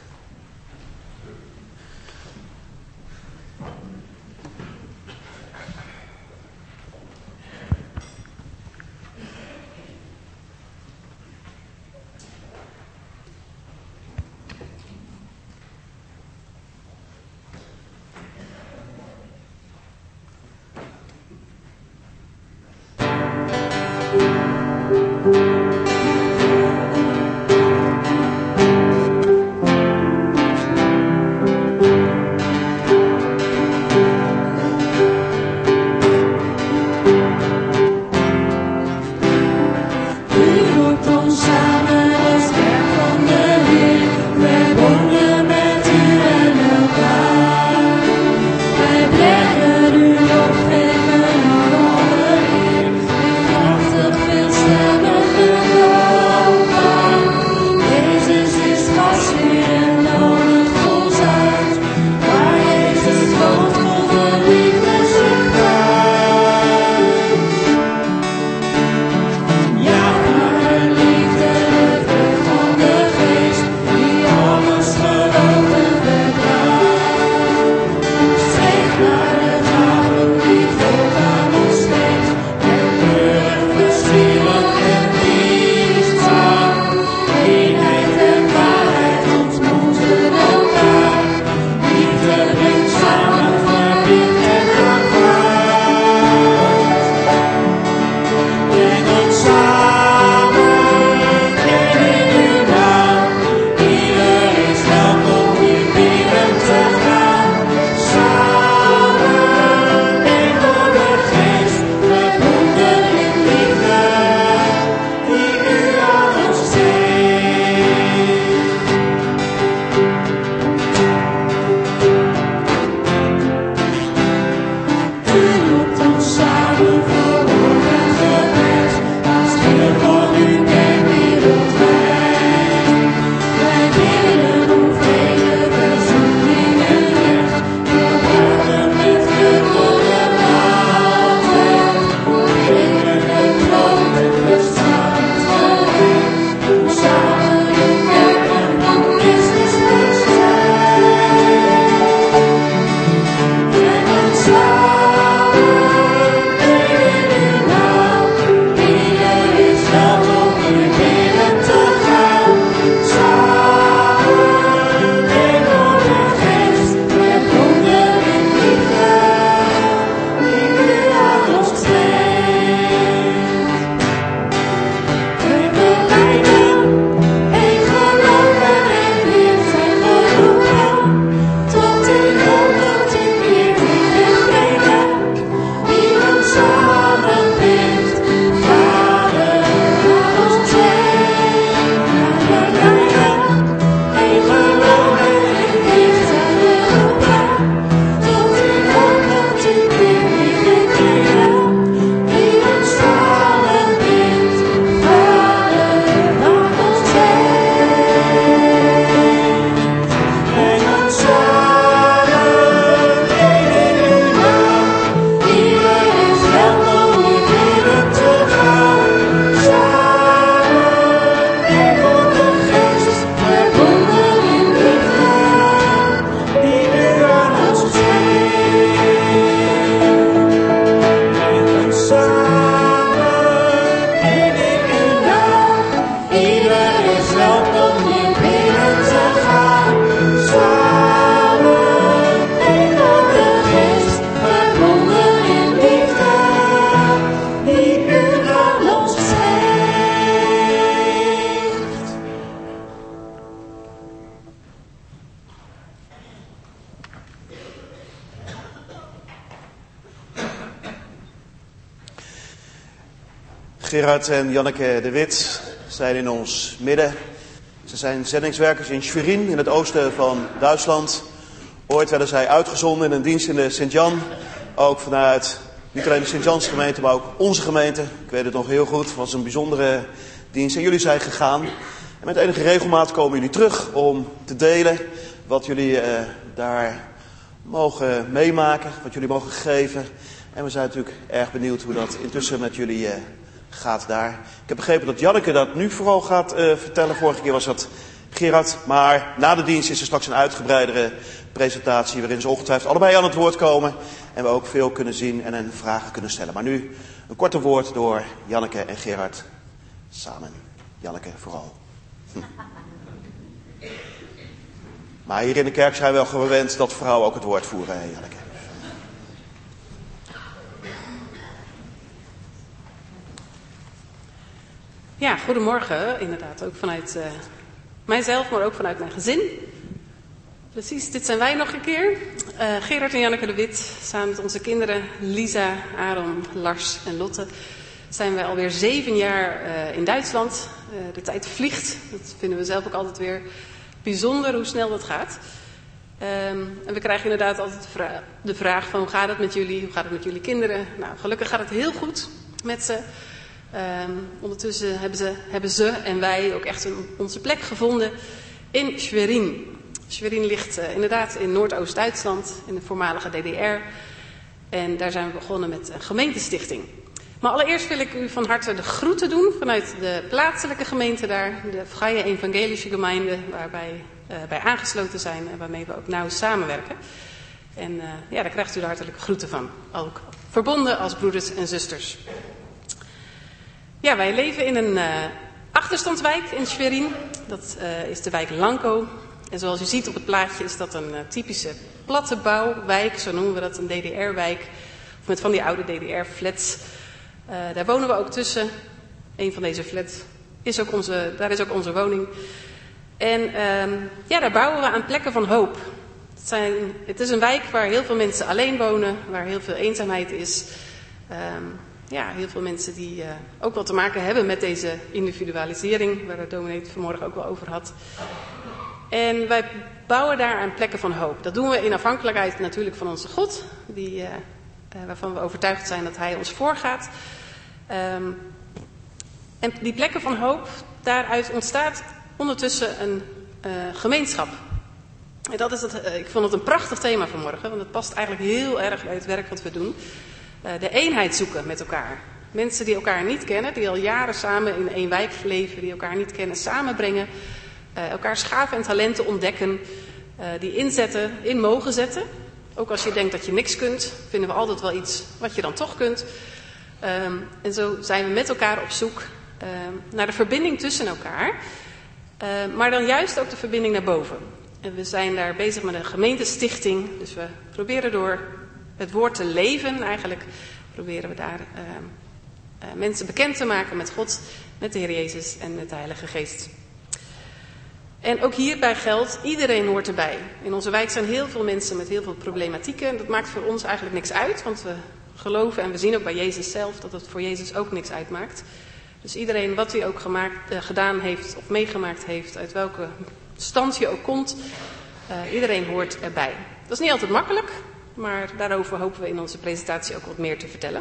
Gerard en Janneke de Wit zijn in ons midden. Ze zijn zendingswerkers in Schwerin, in het oosten van Duitsland. Ooit werden zij uitgezonden in een dienst in de Sint-Jan. Ook vanuit niet alleen de Sint-Jans gemeente, maar ook onze gemeente. Ik weet het nog heel goed, het was een bijzondere dienst. En jullie zijn gegaan. En met enige regelmaat komen jullie terug om te delen wat jullie uh, daar mogen meemaken, wat jullie mogen geven. En we zijn natuurlijk erg benieuwd hoe dat intussen met jullie uh, gaat daar. Ik heb begrepen dat Janneke dat nu vooral gaat uh, vertellen. Vorige keer was dat Gerard. Maar na de dienst is er straks een uitgebreidere presentatie waarin ze ongetwijfeld allebei aan het woord komen. En we ook veel kunnen zien en vragen kunnen stellen. Maar nu een korte woord door Janneke en Gerard samen. Janneke vooral. Hm. Maar hier in de kerk zijn we wel gewend dat vrouwen ook het woord voeren, hè, Janneke. Ja, goedemorgen. Inderdaad, ook vanuit uh, mijzelf, maar ook vanuit mijn gezin. Precies, dit zijn wij nog een keer. Uh, Gerard en Janneke de Wit, samen met onze kinderen Lisa, Aaron, Lars en Lotte, zijn wij alweer zeven jaar uh, in Duitsland. Uh, de tijd vliegt, dat vinden we zelf ook altijd weer bijzonder hoe snel dat gaat. Um, en we krijgen inderdaad altijd de vraag, de vraag van hoe gaat het met jullie, hoe gaat het met jullie kinderen? Nou, gelukkig gaat het heel goed met ze. Um, ondertussen hebben ze, hebben ze en wij ook echt een, onze plek gevonden in Schwerin. Schwerin ligt uh, inderdaad in Noordoost-Duitsland, in de voormalige D D R. En daar zijn we begonnen met een gemeentestichting. Maar allereerst wil ik u van harte de groeten doen vanuit de plaatselijke gemeente daar. De Vrije Evangelische Gemeinde, waarbij uh, bij aangesloten zijn en waarmee we ook nauw samenwerken. En uh, ja, daar krijgt u de hartelijke groeten van. Ook verbonden als broeders en zusters. Ja, wij leven in een uh, achterstandswijk in Schwerin. Dat uh, is de wijk Lanko. En zoals u ziet op het plaatje is dat een uh, typische platte bouwwijk. Zo noemen we dat, een D D R-wijk. Of met van die oude D D R-flats. Uh, daar wonen we ook tussen. Een van deze flats is ook onze, daar is ook onze woning. En uh, ja, daar bouwen we aan plekken van hoop. Het, zijn, het is een wijk waar heel veel mensen alleen wonen. Waar heel veel eenzaamheid is. Um, Ja, heel veel mensen die uh, ook wel te maken hebben met deze individualisering, waar de dominee het vanmorgen ook wel over had. En wij bouwen daar aan plekken van hoop. Dat doen we in afhankelijkheid natuurlijk van onze God, die, uh, uh, waarvan we overtuigd zijn dat Hij ons voorgaat. Um, en die plekken van hoop, daaruit ontstaat ondertussen een uh, gemeenschap. En dat is het, uh, ik vond het een prachtig thema vanmorgen, want het past eigenlijk heel erg bij het werk wat we doen. De eenheid zoeken met elkaar. Mensen die elkaar niet kennen, die al jaren samen in één wijk leven, die elkaar niet kennen, samenbrengen. Uh, elkaars gaven en talenten ontdekken. Uh, die inzetten, in mogen zetten. Ook als je denkt dat je niks kunt, vinden we altijd wel iets wat je dan toch kunt. Um, en zo zijn we met elkaar op zoek uh, naar de verbinding tussen elkaar. Uh, maar dan juist ook de verbinding naar boven. En we zijn daar bezig met een gemeentestichting. Dus we proberen door het woord te leven, eigenlijk proberen we daar uh, uh, mensen bekend te maken met God, met de Heer Jezus en met de Heilige Geest. En ook hierbij geldt, iedereen hoort erbij. In onze wijk zijn heel veel mensen met heel veel problematieken. En dat maakt voor ons eigenlijk niks uit, want we geloven en we zien ook bij Jezus zelf dat het voor Jezus ook niks uitmaakt. Dus iedereen wat hij ook gemaakt, uh, gedaan heeft of meegemaakt heeft, uit welke stand je ook komt, uh, iedereen hoort erbij. Dat is niet altijd makkelijk. Maar daarover hopen we in onze presentatie ook wat meer te vertellen.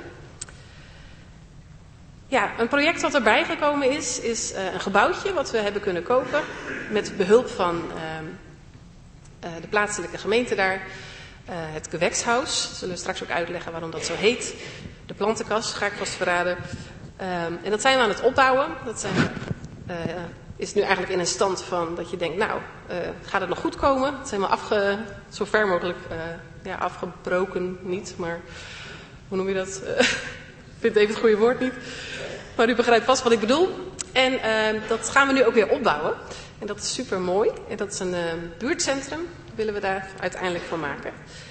Ja, een project wat erbij gekomen is, is uh, een gebouwtje wat we hebben kunnen kopen. Met behulp van uh, uh, de plaatselijke gemeente daar. Uh, het gewächshaus. Dat zullen we straks ook uitleggen waarom dat zo heet. De plantenkas, ga ik vast verraden. Uh, en dat zijn we aan het opbouwen. Dat zijn, uh, is nu eigenlijk in een stand van dat je denkt, nou, uh, gaat het nog goed komen? Het is helemaal afge, zo ver mogelijk uh, ja, afgebroken, niet, maar hoe noem je dat? Uh, ik vind even het goede woord niet. Maar u begrijpt vast wat ik bedoel. En uh, dat gaan we nu ook weer opbouwen. En dat is super mooi. En dat is een uh, buurtcentrum, willen we daar uiteindelijk van maken.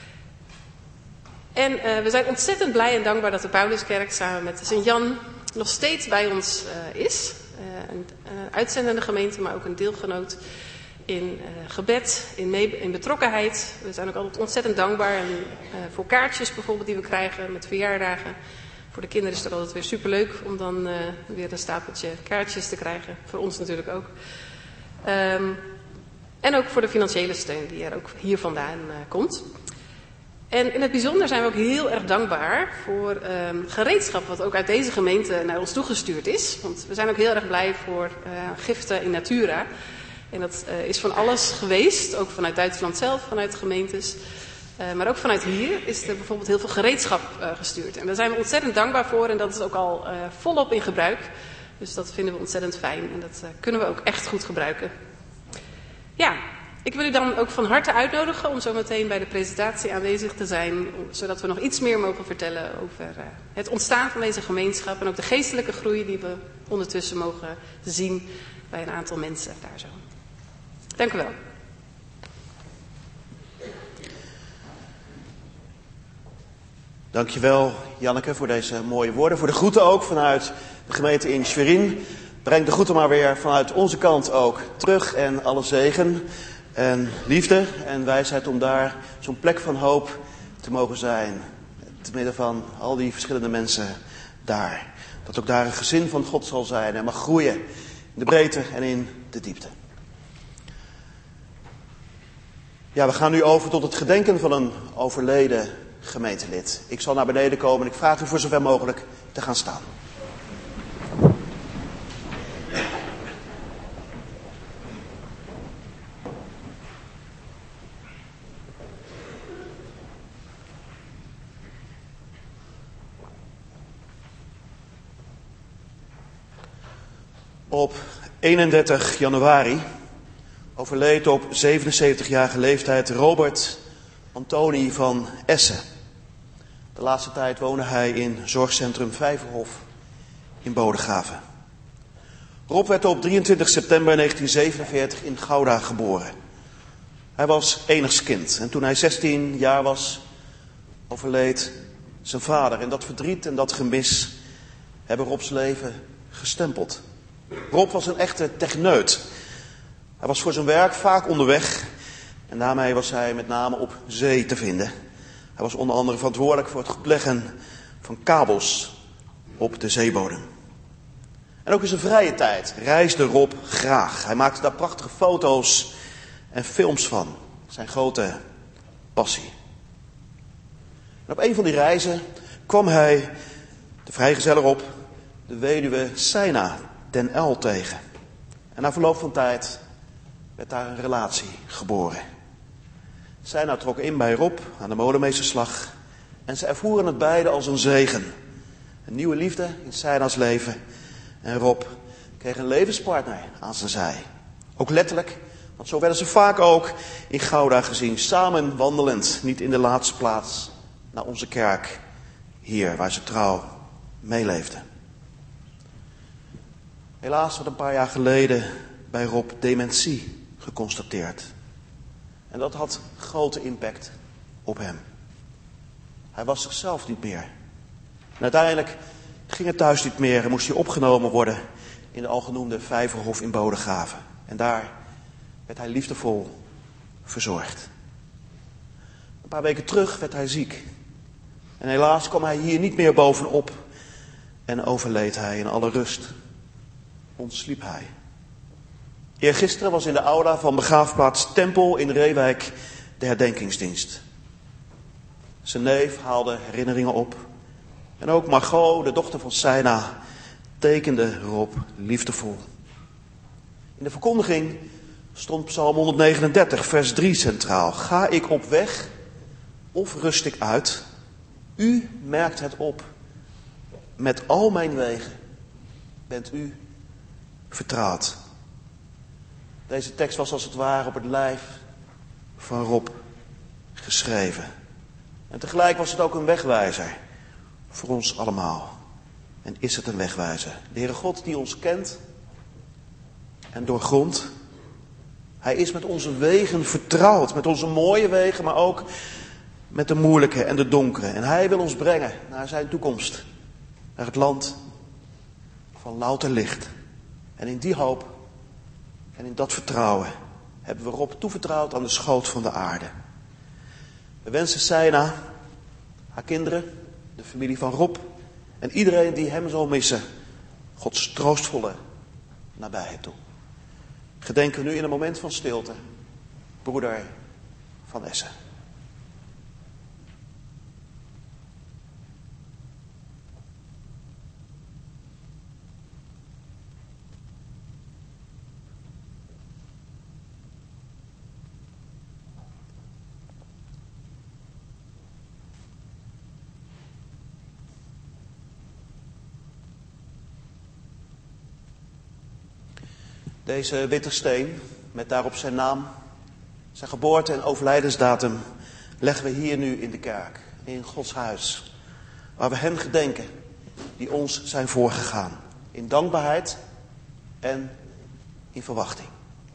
En uh, we zijn ontzettend blij en dankbaar dat de Pauluskerk samen met de Sint-Jan nog steeds bij ons uh, is. Uh, een uh, uitzendende gemeente, maar ook een deelgenoot in uh, gebed, in, mee, in betrokkenheid. We zijn ook altijd ontzettend dankbaar en, uh, voor kaartjes bijvoorbeeld die we krijgen met verjaardagen. Voor de kinderen is het altijd weer superleuk om dan uh, weer een stapeltje kaartjes te krijgen. Voor ons natuurlijk ook. Um, en ook voor de financiële steun die er ook hier vandaan uh, komt. En in het bijzonder zijn we ook heel erg dankbaar voor um, gereedschap wat ook uit deze gemeente naar ons toegestuurd is. Want we zijn ook heel erg blij voor uh, giften in natura. En dat uh, is van alles geweest, ook vanuit Duitsland zelf, vanuit de gemeentes. Uh, maar ook vanuit hier is er bijvoorbeeld heel veel gereedschap uh, gestuurd. En daar zijn we ontzettend dankbaar voor en dat is ook al uh, volop in gebruik. Dus dat vinden we ontzettend fijn en dat uh, kunnen we ook echt goed gebruiken. Ja, ik wil u dan ook van harte uitnodigen om zo meteen bij de presentatie aanwezig te zijn. Zodat we nog iets meer mogen vertellen over uh, het ontstaan van deze gemeenschap. En ook de geestelijke groei die we ondertussen mogen zien bij een aantal mensen daar zo. Dank u wel. Dankjewel Janneke voor deze mooie woorden. Voor de groeten ook vanuit de gemeente in Schwerin. Breng de groeten maar weer vanuit onze kant ook terug. En alle zegen en liefde en wijsheid om daar zo'n plek van hoop te mogen zijn. Te midden van al die verschillende mensen daar. Dat ook daar een gezin van God zal zijn en mag groeien in de breedte en in de diepte. Ja, we gaan nu over tot het gedenken van een overleden gemeentelid. Ik zal naar beneden komen en ik vraag u voor zover mogelijk te gaan staan. Op eenendertig januari overleed op zevenenzeventigjarige leeftijd Robert Anthonie van Essen. De laatste tijd woonde hij in zorgcentrum Vijverhof in Bodegraven. Rob werd op drieëntwintig september negentien zevenenveertig in Gouda geboren. Hij was enigskind en toen hij zestien jaar was, overleed zijn vader. En dat verdriet en dat gemis hebben Robs leven gestempeld. Rob was een echte techneut. Hij was voor zijn werk vaak onderweg en daarmee was hij met name op zee te vinden. Hij was onder andere verantwoordelijk voor het opleggen van kabels op de zeebodem. En ook in zijn vrije tijd reisde Rob graag. Hij maakte daar prachtige foto's en films van. Zijn grote passie. En op een van die reizen kwam hij de vrijgezeller op, de weduwe Seina den Uyl tegen. En na verloop van tijd werd daar een relatie geboren. Seina trok in bij Rob aan de molenmeesterslag en ze ervoeren het beide als een zegen. Een nieuwe liefde in Seina's leven en Rob kreeg een levenspartner aan zijn zij. Ook letterlijk, want zo werden ze vaak ook in Gouda gezien, samen wandelend, niet in de laatste plaats naar onze kerk hier waar ze trouw meeleefden. Helaas werd een paar jaar geleden bij Rob dementie geconstateerd. En dat had grote impact op hem. Hij was zichzelf niet meer. En uiteindelijk ging het thuis niet meer en moest hij opgenomen worden in de algenoemde Vijverhof in Bodegraven. En daar werd hij liefdevol verzorgd. Een paar weken terug werd hij ziek. En helaas kwam hij hier niet meer bovenop en overleed hij in alle rust. Ontsliep hij. Eergisteren was in de aula van begraafplaats Tempel in Reewijk de herdenkingsdienst. Zijn neef haalde herinneringen op. En ook Margot, de dochter van Seina, tekende Rob liefdevol. In de verkondiging stond Psalm honderdnegenendertig, vers drie centraal. Ga ik op weg of rust ik uit? U merkt het op. Met al mijn wegen bent u vertrouwd. Deze tekst was als het ware op het lijf van Rob geschreven. En tegelijk was het ook een wegwijzer voor ons allemaal. En is het een wegwijzer. De Heere God die ons kent en doorgrondt. Hij is met onze wegen vertrouwd. Met onze mooie wegen, maar ook met de moeilijke en de donkere. En hij wil ons brengen naar zijn toekomst. Naar het land van louter licht. En in die hoop en in dat vertrouwen hebben we Rob toevertrouwd aan de schoot van de aarde. We wensen Seina, haar kinderen, de familie van Rob En iedereen die hem zal missen, Gods troostvolle nabijheid toe. Gedenken we nu in een moment van stilte, broeder van Essen. Deze witte steen, met daarop zijn naam, zijn geboorte- en overlijdensdatum, leggen we hier nu in de kerk, in Gods huis. Waar we hen gedenken die ons zijn voorgegaan. In dankbaarheid en in verwachting.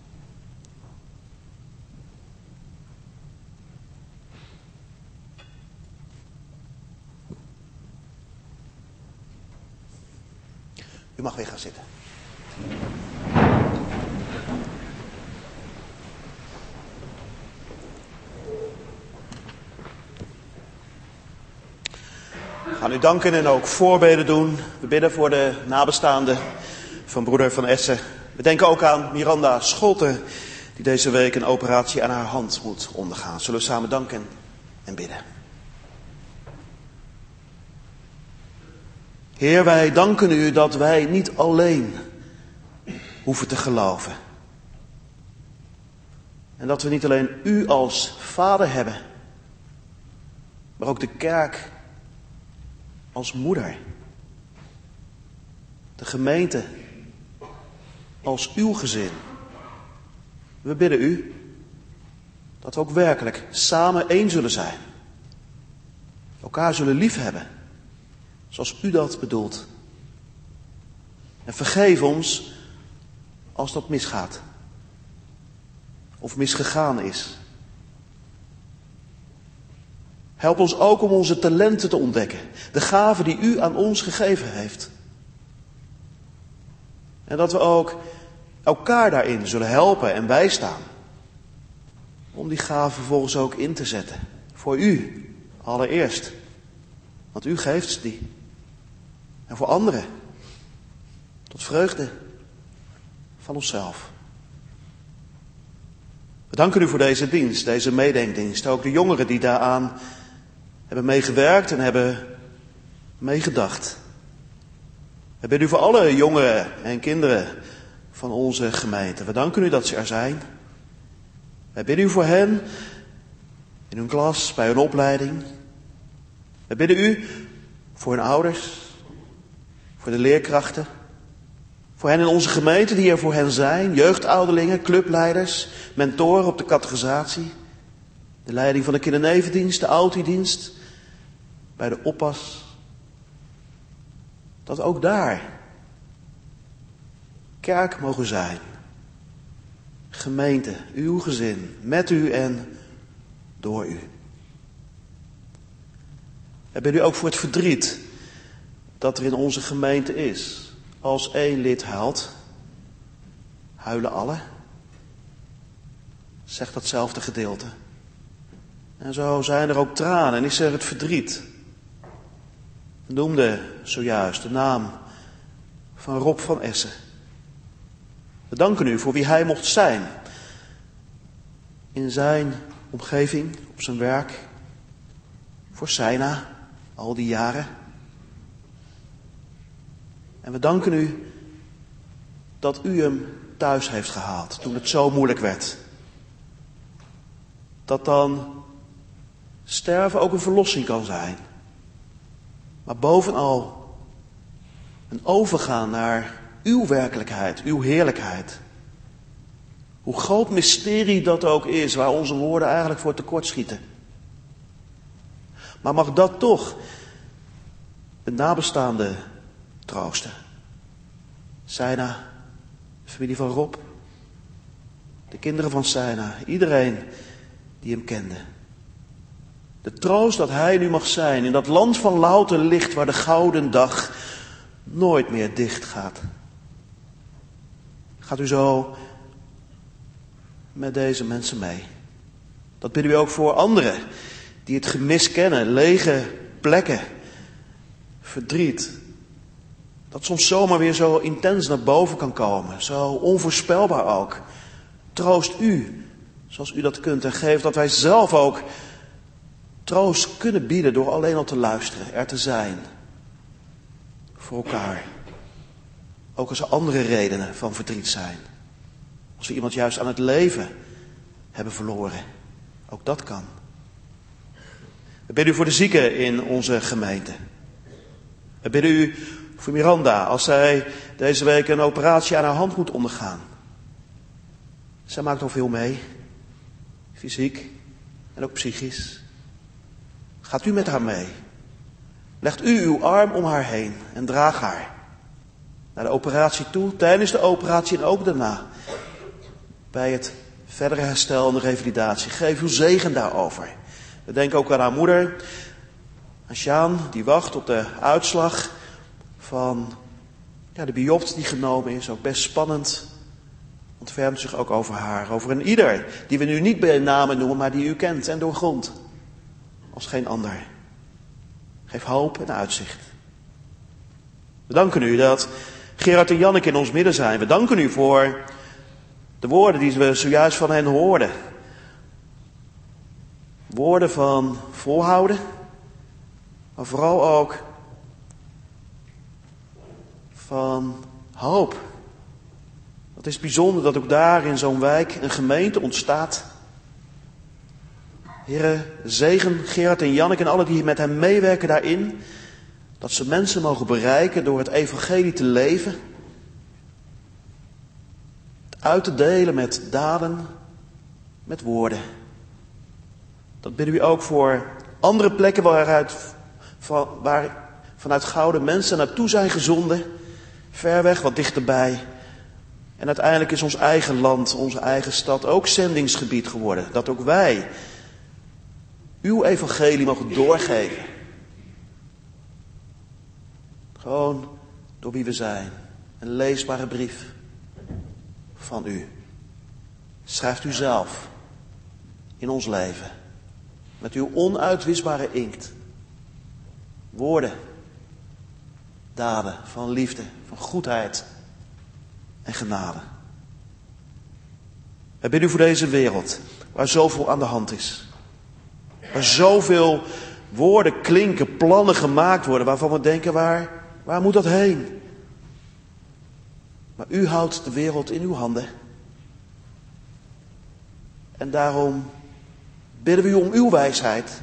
U mag weer gaan zitten. We gaan u danken en ook voorbeden doen. We bidden voor de nabestaanden van broeder van Essen. We denken ook aan Miranda Scholten, die deze week een operatie aan haar hand moet ondergaan. Zullen we samen danken en bidden. Heer, wij danken u dat wij niet alleen hoeven te geloven. En dat we niet alleen u als vader hebben, maar ook de kerk als moeder. De gemeente als uw gezin. We bidden u dat we ook werkelijk samen één zullen zijn. Elkaar zullen liefhebben, zoals u dat bedoelt. En vergeef ons als dat misgaat. Of misgegaan is. Help ons ook om onze talenten te ontdekken. De gaven die u aan ons gegeven heeft. En dat we ook elkaar daarin zullen helpen en bijstaan. Om die gaven vervolgens ook in te zetten. Voor u allereerst. Want u geeft die. En voor anderen. Tot vreugde van onszelf. We danken u voor deze dienst, deze meedenkdienst. Ook de jongeren die daaraan hebben meegewerkt en hebben meegedacht. We bidden u voor alle jongeren en kinderen van onze gemeente. We danken u dat ze er zijn. Wij bidden u voor hen, in hun klas, bij hun opleiding. We bidden u voor hun ouders, voor de leerkrachten. Voor hen in onze gemeente die er voor hen zijn. Jeugdouderlingen, clubleiders, mentoren op de catechisatie. De leiding van de kindernevendienst, de Autiedienst. Bij de oppas. Dat ook daar kerk mogen zijn. Gemeente, uw gezin, met u en door u. We bidden u ook voor het verdriet dat er in onze gemeente is. Als één lid huilt, huilen alle. Zegt datzelfde gedeelte. En zo zijn er ook tranen en is er het verdriet. Ik noemde zojuist de naam van Rob van Essen. We danken u voor wie hij mocht zijn. In zijn omgeving, op zijn werk. Voor Seina, al die jaren. En we danken u dat u hem thuis heeft gehaald toen het zo moeilijk werd. Dat dan sterven ook een verlossing kan zijn. Maar bovenal een overgaan naar uw werkelijkheid, uw heerlijkheid. Hoe groot mysterie dat ook is, waar onze woorden eigenlijk voor tekortschieten. Maar mag dat toch de nabestaanden troosten. Seina, de familie van Rob, de kinderen van Seina, iedereen die hem kende. De troost dat hij nu mag zijn in dat land van louter licht waar de gouden dag nooit meer dicht gaat. Gaat u zo met deze mensen mee. Dat bidden we ook voor anderen die het gemis kennen, lege plekken. verdriet, dat soms zomaar weer zo intens naar boven kan komen, zo onvoorspelbaar ook. Troost u, zoals u dat kunt, en geef dat wij zelf ook troost kunnen bieden door alleen al te luisteren, er te zijn. Voor elkaar. Ook als er andere redenen van verdriet zijn. Als we iemand juist aan het leven hebben verloren. Ook dat kan. We bidden u voor de zieken in onze gemeente. We bidden u voor Miranda als zij deze week een operatie aan haar hand moet ondergaan. Zij maakt al veel mee. Fysiek en ook psychisch. Gaat u met haar mee. Legt u uw arm om haar heen en draag haar naar de operatie toe, tijdens de operatie en ook daarna. Bij het verdere herstel en de revalidatie. Geef uw zegen daarover. We denken ook aan haar moeder, aan Sjaan, die wacht op de uitslag van ja, de biopt die genomen is. Ook best spannend. Ontfermt zich ook over haar, over een ieder, die we nu niet bij namen noemen, maar die u kent en doorgrondt. Als geen ander. Geef hoop en uitzicht. We danken u dat Gerard en Janneke in ons midden zijn. We danken u voor de woorden die we zojuist van hen hoorden. Woorden van volhouden, maar vooral ook van hoop. Het is bijzonder dat ook daar in zo'n wijk een gemeente ontstaat. Heere, zegen Gerard en Janneke en alle die met hem meewerken daarin. Dat ze mensen mogen bereiken door het evangelie te leven. Het uit te delen met daden, met woorden. Dat bidden we ook voor andere plekken waaruit, van, waar vanuit Gouden mensen naartoe zijn gezonden. Ver weg, wat dichterbij. En uiteindelijk is ons eigen land, onze eigen stad ook zendingsgebied geworden. Dat ook wij uw evangelie mogen doorgeven. Gewoon door wie we zijn. Een leesbare brief van u. Schrijft u zelf in ons leven. Met uw onuitwisbare inkt. Woorden. Daden van liefde, van goedheid en genade. We bidden u voor deze wereld, waar zoveel aan de hand is. Waar zoveel woorden klinken, plannen gemaakt worden, waarvan we denken, waar, waar moet dat heen? Maar u houdt de wereld in uw handen. En daarom bidden we u om uw wijsheid,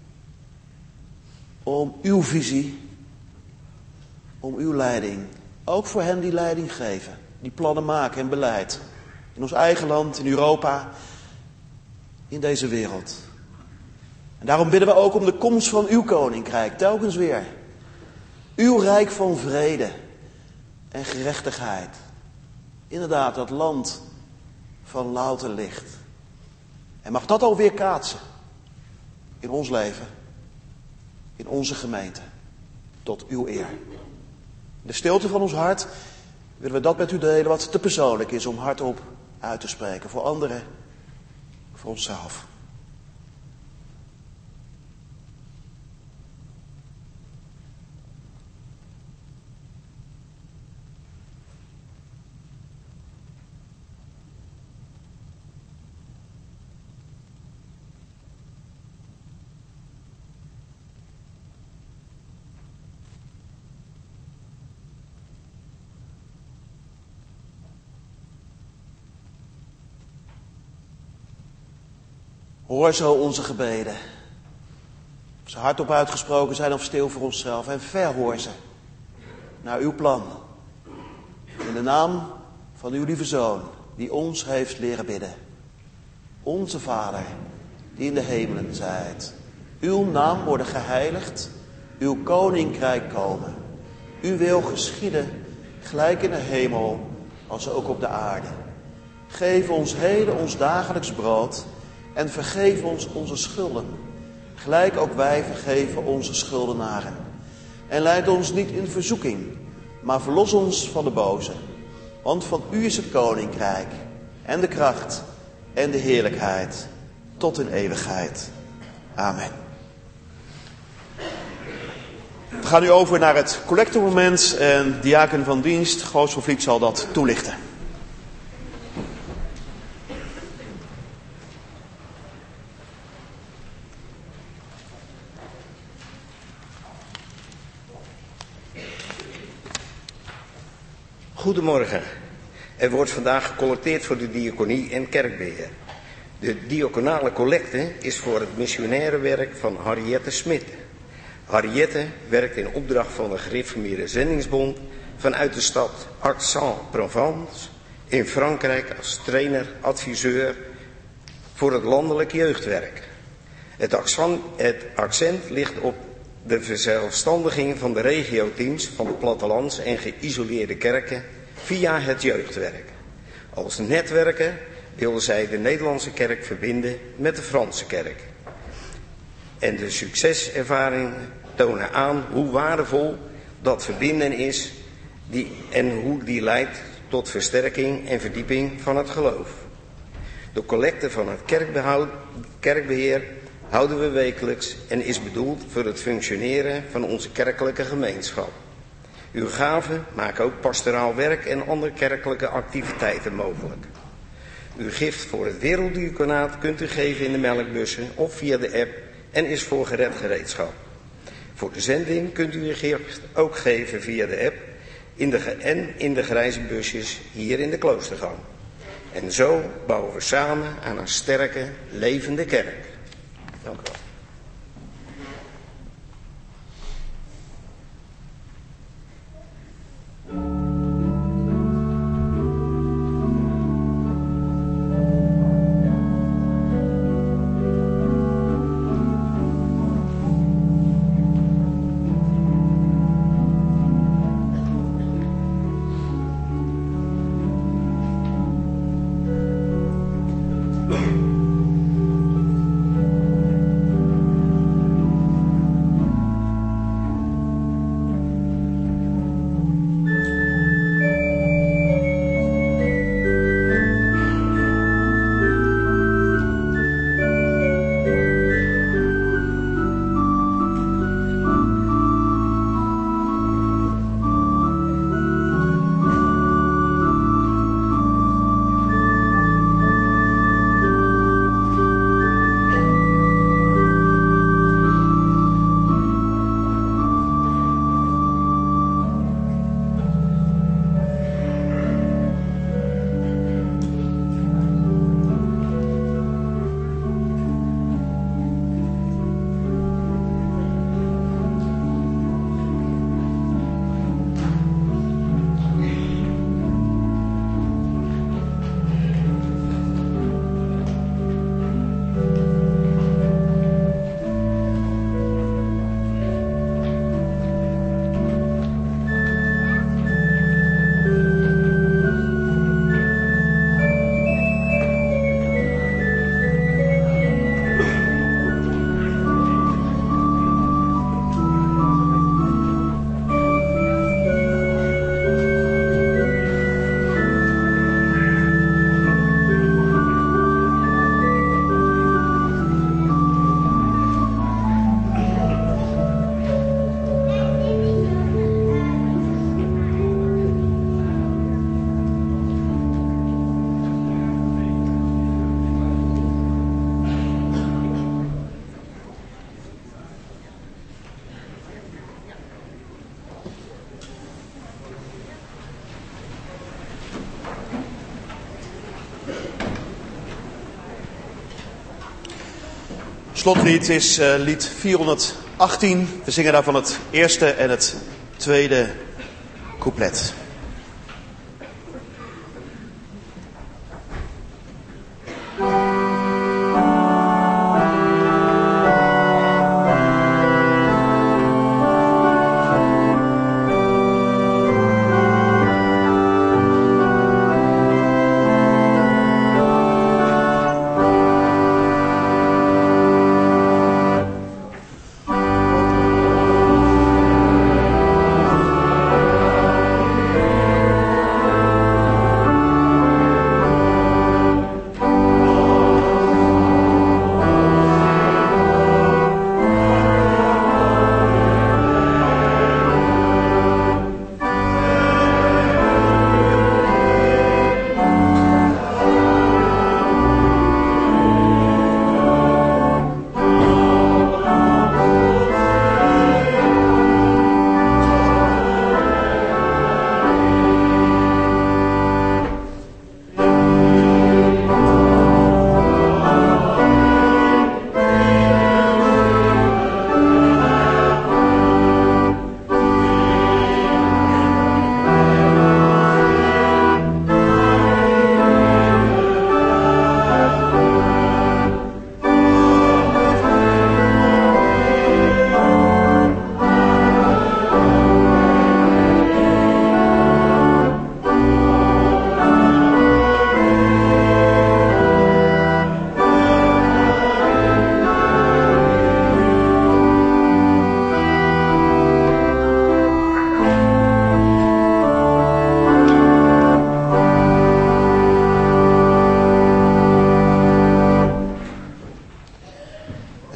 om uw visie, om uw leiding. Ook voor hen die leiding geven, die plannen maken en beleid. In ons eigen land, in Europa, in deze wereld. En daarom bidden we ook om de komst van uw koninkrijk, telkens weer. Uw rijk van vrede en gerechtigheid. Inderdaad, dat land van louter licht. En mag dat alweer kaatsen in ons leven, in onze gemeente, tot uw eer. In de stilte van ons hart willen we dat met u delen wat te persoonlijk is om hardop uit te spreken. Voor anderen, voor onszelf. Hoor zo onze gebeden. Of ze hardop uitgesproken zijn of stil voor onszelf. En verhoor ze naar uw plan. In de naam van uw lieve Zoon, die ons heeft leren bidden. Onze Vader, die in de hemelen zijt. Uw naam worden geheiligd. Uw koninkrijk komen. Uw wil geschieden, gelijk in de hemel, als ook op de aarde. Geef ons heden ons dagelijks brood. En vergeef ons onze schulden, gelijk ook wij vergeven onze schuldenaren. En leid ons niet in verzoeking, maar verlos ons van de boze. Want van u is het koninkrijk, en de kracht, en de heerlijkheid, tot in eeuwigheid. Amen. We gaan nu over naar het collectemoment en diaken van dienst, Goos van Vliet, zal dat toelichten. Goedemorgen. Er wordt vandaag gecollecteerd voor de diaconie en kerkbeheer. De diaconale collecte is voor het missionaire werk van Henriette Smit. Henriette werkt in opdracht van de Gereformeerde Zendingsbond vanuit de stad Aix-en-Provence in Frankrijk als trainer, adviseur voor het landelijk jeugdwerk. Het accent, het accent ligt op de verzelfstandiging van de regioteams van de plattelands en geïsoleerde kerken via het jeugdwerk. Als netwerker wilden zij de Nederlandse kerk verbinden met de Franse kerk. En de succeservaringen tonen aan hoe waardevol dat verbinden is die, en hoe die leidt tot versterking en verdieping van het geloof. De collecte van het kerkbehoud, kerkbeheer houden we wekelijks en is bedoeld voor het functioneren van onze kerkelijke gemeenschap. Uw gaven maken ook pastoraal werk en andere kerkelijke activiteiten mogelijk. Uw gift voor het werelddiaconaat kunt u geven in de melkbussen of via de app en is voor gered gereedschap. Voor de zending kunt u uw gift ook geven via de app in de, en in de grijze busjes hier in de kloostergang. En zo bouwen we samen aan een sterke, levende kerk. Dank u wel. Slotlied is uh, lied vierhonderdachttien. We zingen daarvan het eerste en het tweede couplet. Thank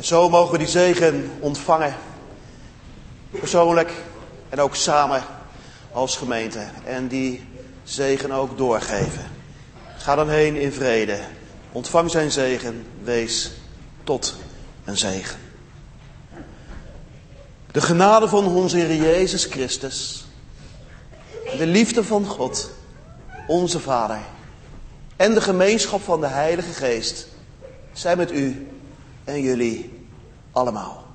Zo mogen we die zegen ontvangen. Persoonlijk en ook samen als gemeente. En die zegen ook doorgeven. Ga dan heen in vrede. Ontvang zijn zegen. Wees tot een zegen. De genade van onze Heer Jezus Christus. De liefde van God, onze Vader. En de gemeenschap van de Heilige Geest. Zijn met u en jullie allemaal.